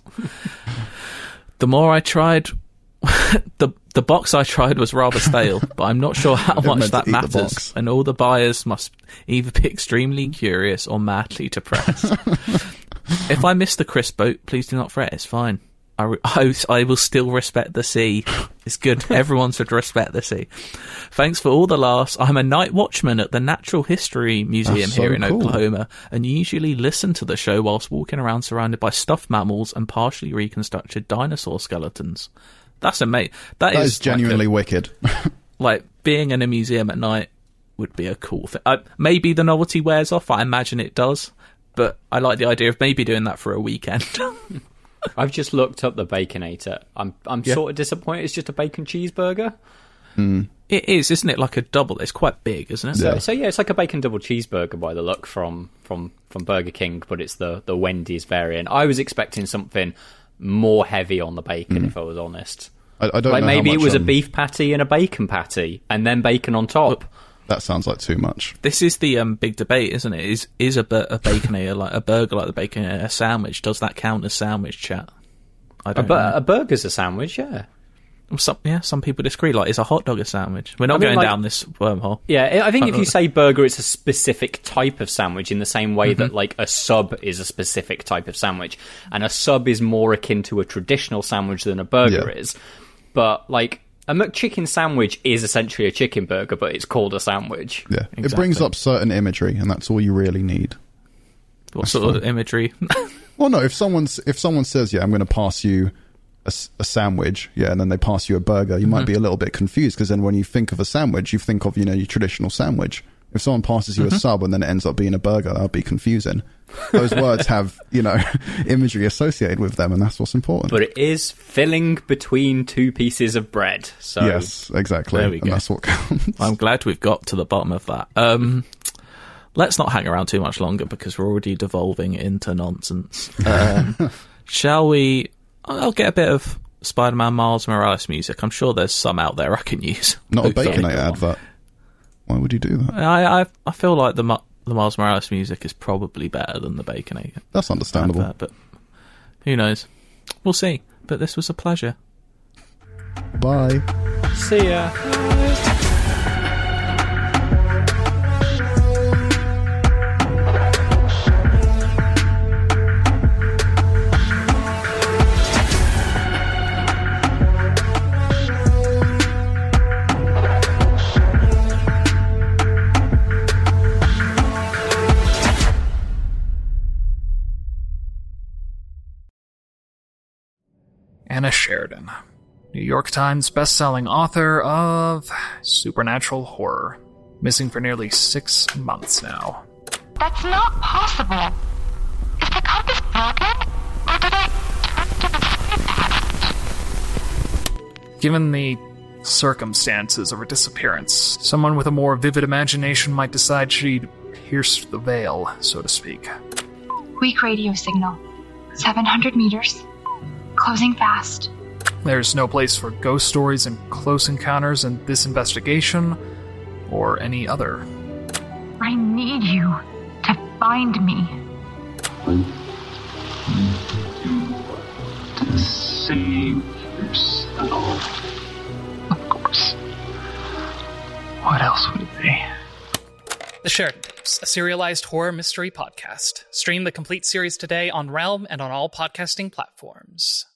The more I tried, the the box I tried was rather stale, but I'm not sure how They're much meant to that eat the matters. box. And all the buyers must either be extremely curious or madly depressed. If I miss the crisp boat, please do not fret. It's fine. I, re- I, I will still respect the sea. It's good. Everyone should respect the sea. Thanks for all the laughs. I'm a night watchman at the Natural History Museum That's so here in cool. Oklahoma, and usually listen to the show whilst walking around surrounded by stuffed mammals and partially reconstructed dinosaur skeletons. That's amazing. That is genuinely wicked. like being in a museum at night would be a cool thing. Uh, maybe the novelty wears off. I imagine it does, but I like the idea of maybe doing that for a weekend. I've just looked up the Baconator. I'm I'm Yeah. sort of disappointed. It's just a bacon cheeseburger. Mm. It is, isn't it? Like a double. It's quite big, isn't it? So, Yeah. so yeah, it's like a bacon double cheeseburger by the look from from from Burger King, but it's the the Wendy's variant. I was expecting something more heavy on the bacon, Mm. if I was honest. I, I don't Like know how maybe it much, was a um, beef patty and a bacon patty, and then bacon on top. That sounds like too much. This is the um, big debate, isn't it? Is is a, bu- a baconator like a burger like the baconator a sandwich? Does that count as sandwich, chat? I A, don't bu- know. a burger's a sandwich, yeah. Some, yeah, some people disagree. Like, is a hot dog a sandwich? We're not I mean, going like- down this wormhole. Yeah, I think if Uh, you say burger, it's a specific type of sandwich in the same way Mm-hmm. that, like, a sub is a specific type of sandwich. And a sub is more akin to a traditional sandwich than a burger Yeah. is. But, like, a McChicken sandwich is essentially a chicken burger, but it's called a sandwich. Yeah, it Exactly. brings up certain imagery, and that's all you really need. What sort of imagery? Well, no, if someone's if someone says, "Yeah, I'm going to pass you a, s- a sandwich," yeah, and then they pass you a burger, you might be a little bit confused because then when you think of a sandwich, you think of you know your traditional sandwich. If someone passes you a sub and then it ends up being a burger, that'd be confusing. Those words have you know imagery associated with them, and that's what's important. But it is filling between two pieces of bread. So Yes, exactly, There we and go. that's what counts. I'm glad we've got to the bottom of that. Um, let's not hang around too much longer because we're already devolving into nonsense. Um, shall we? I'll get a bit of Spider-Man Miles Morales music. I'm sure there's some out there I can use. Not a Hopefully. Baconator advert. Why would you do that? I, I I feel like the Mi- the Miles Morales music is probably better than the Baconator. That's understandable. advert, but who knows? We'll see. But this was a pleasure. Bye. see ya. Anna Sheridan, New York Times bestselling author of supernatural horror, missing for nearly six months now. That's not possible. Is the compass broken? Or did I turn to the side? Given the circumstances of her disappearance, someone with a more vivid imagination might decide she'd pierced the veil, so to speak. Weak radio signal. seven hundred meters. Closing fast. There's no place for ghost stories and close encounters in this investigation, or any other. I need you to find me. To save yourself. Of course. What else would it be? The Sheridan Tapes, a serialized horror mystery podcast. Stream the complete series today on Realm and on all podcasting platforms.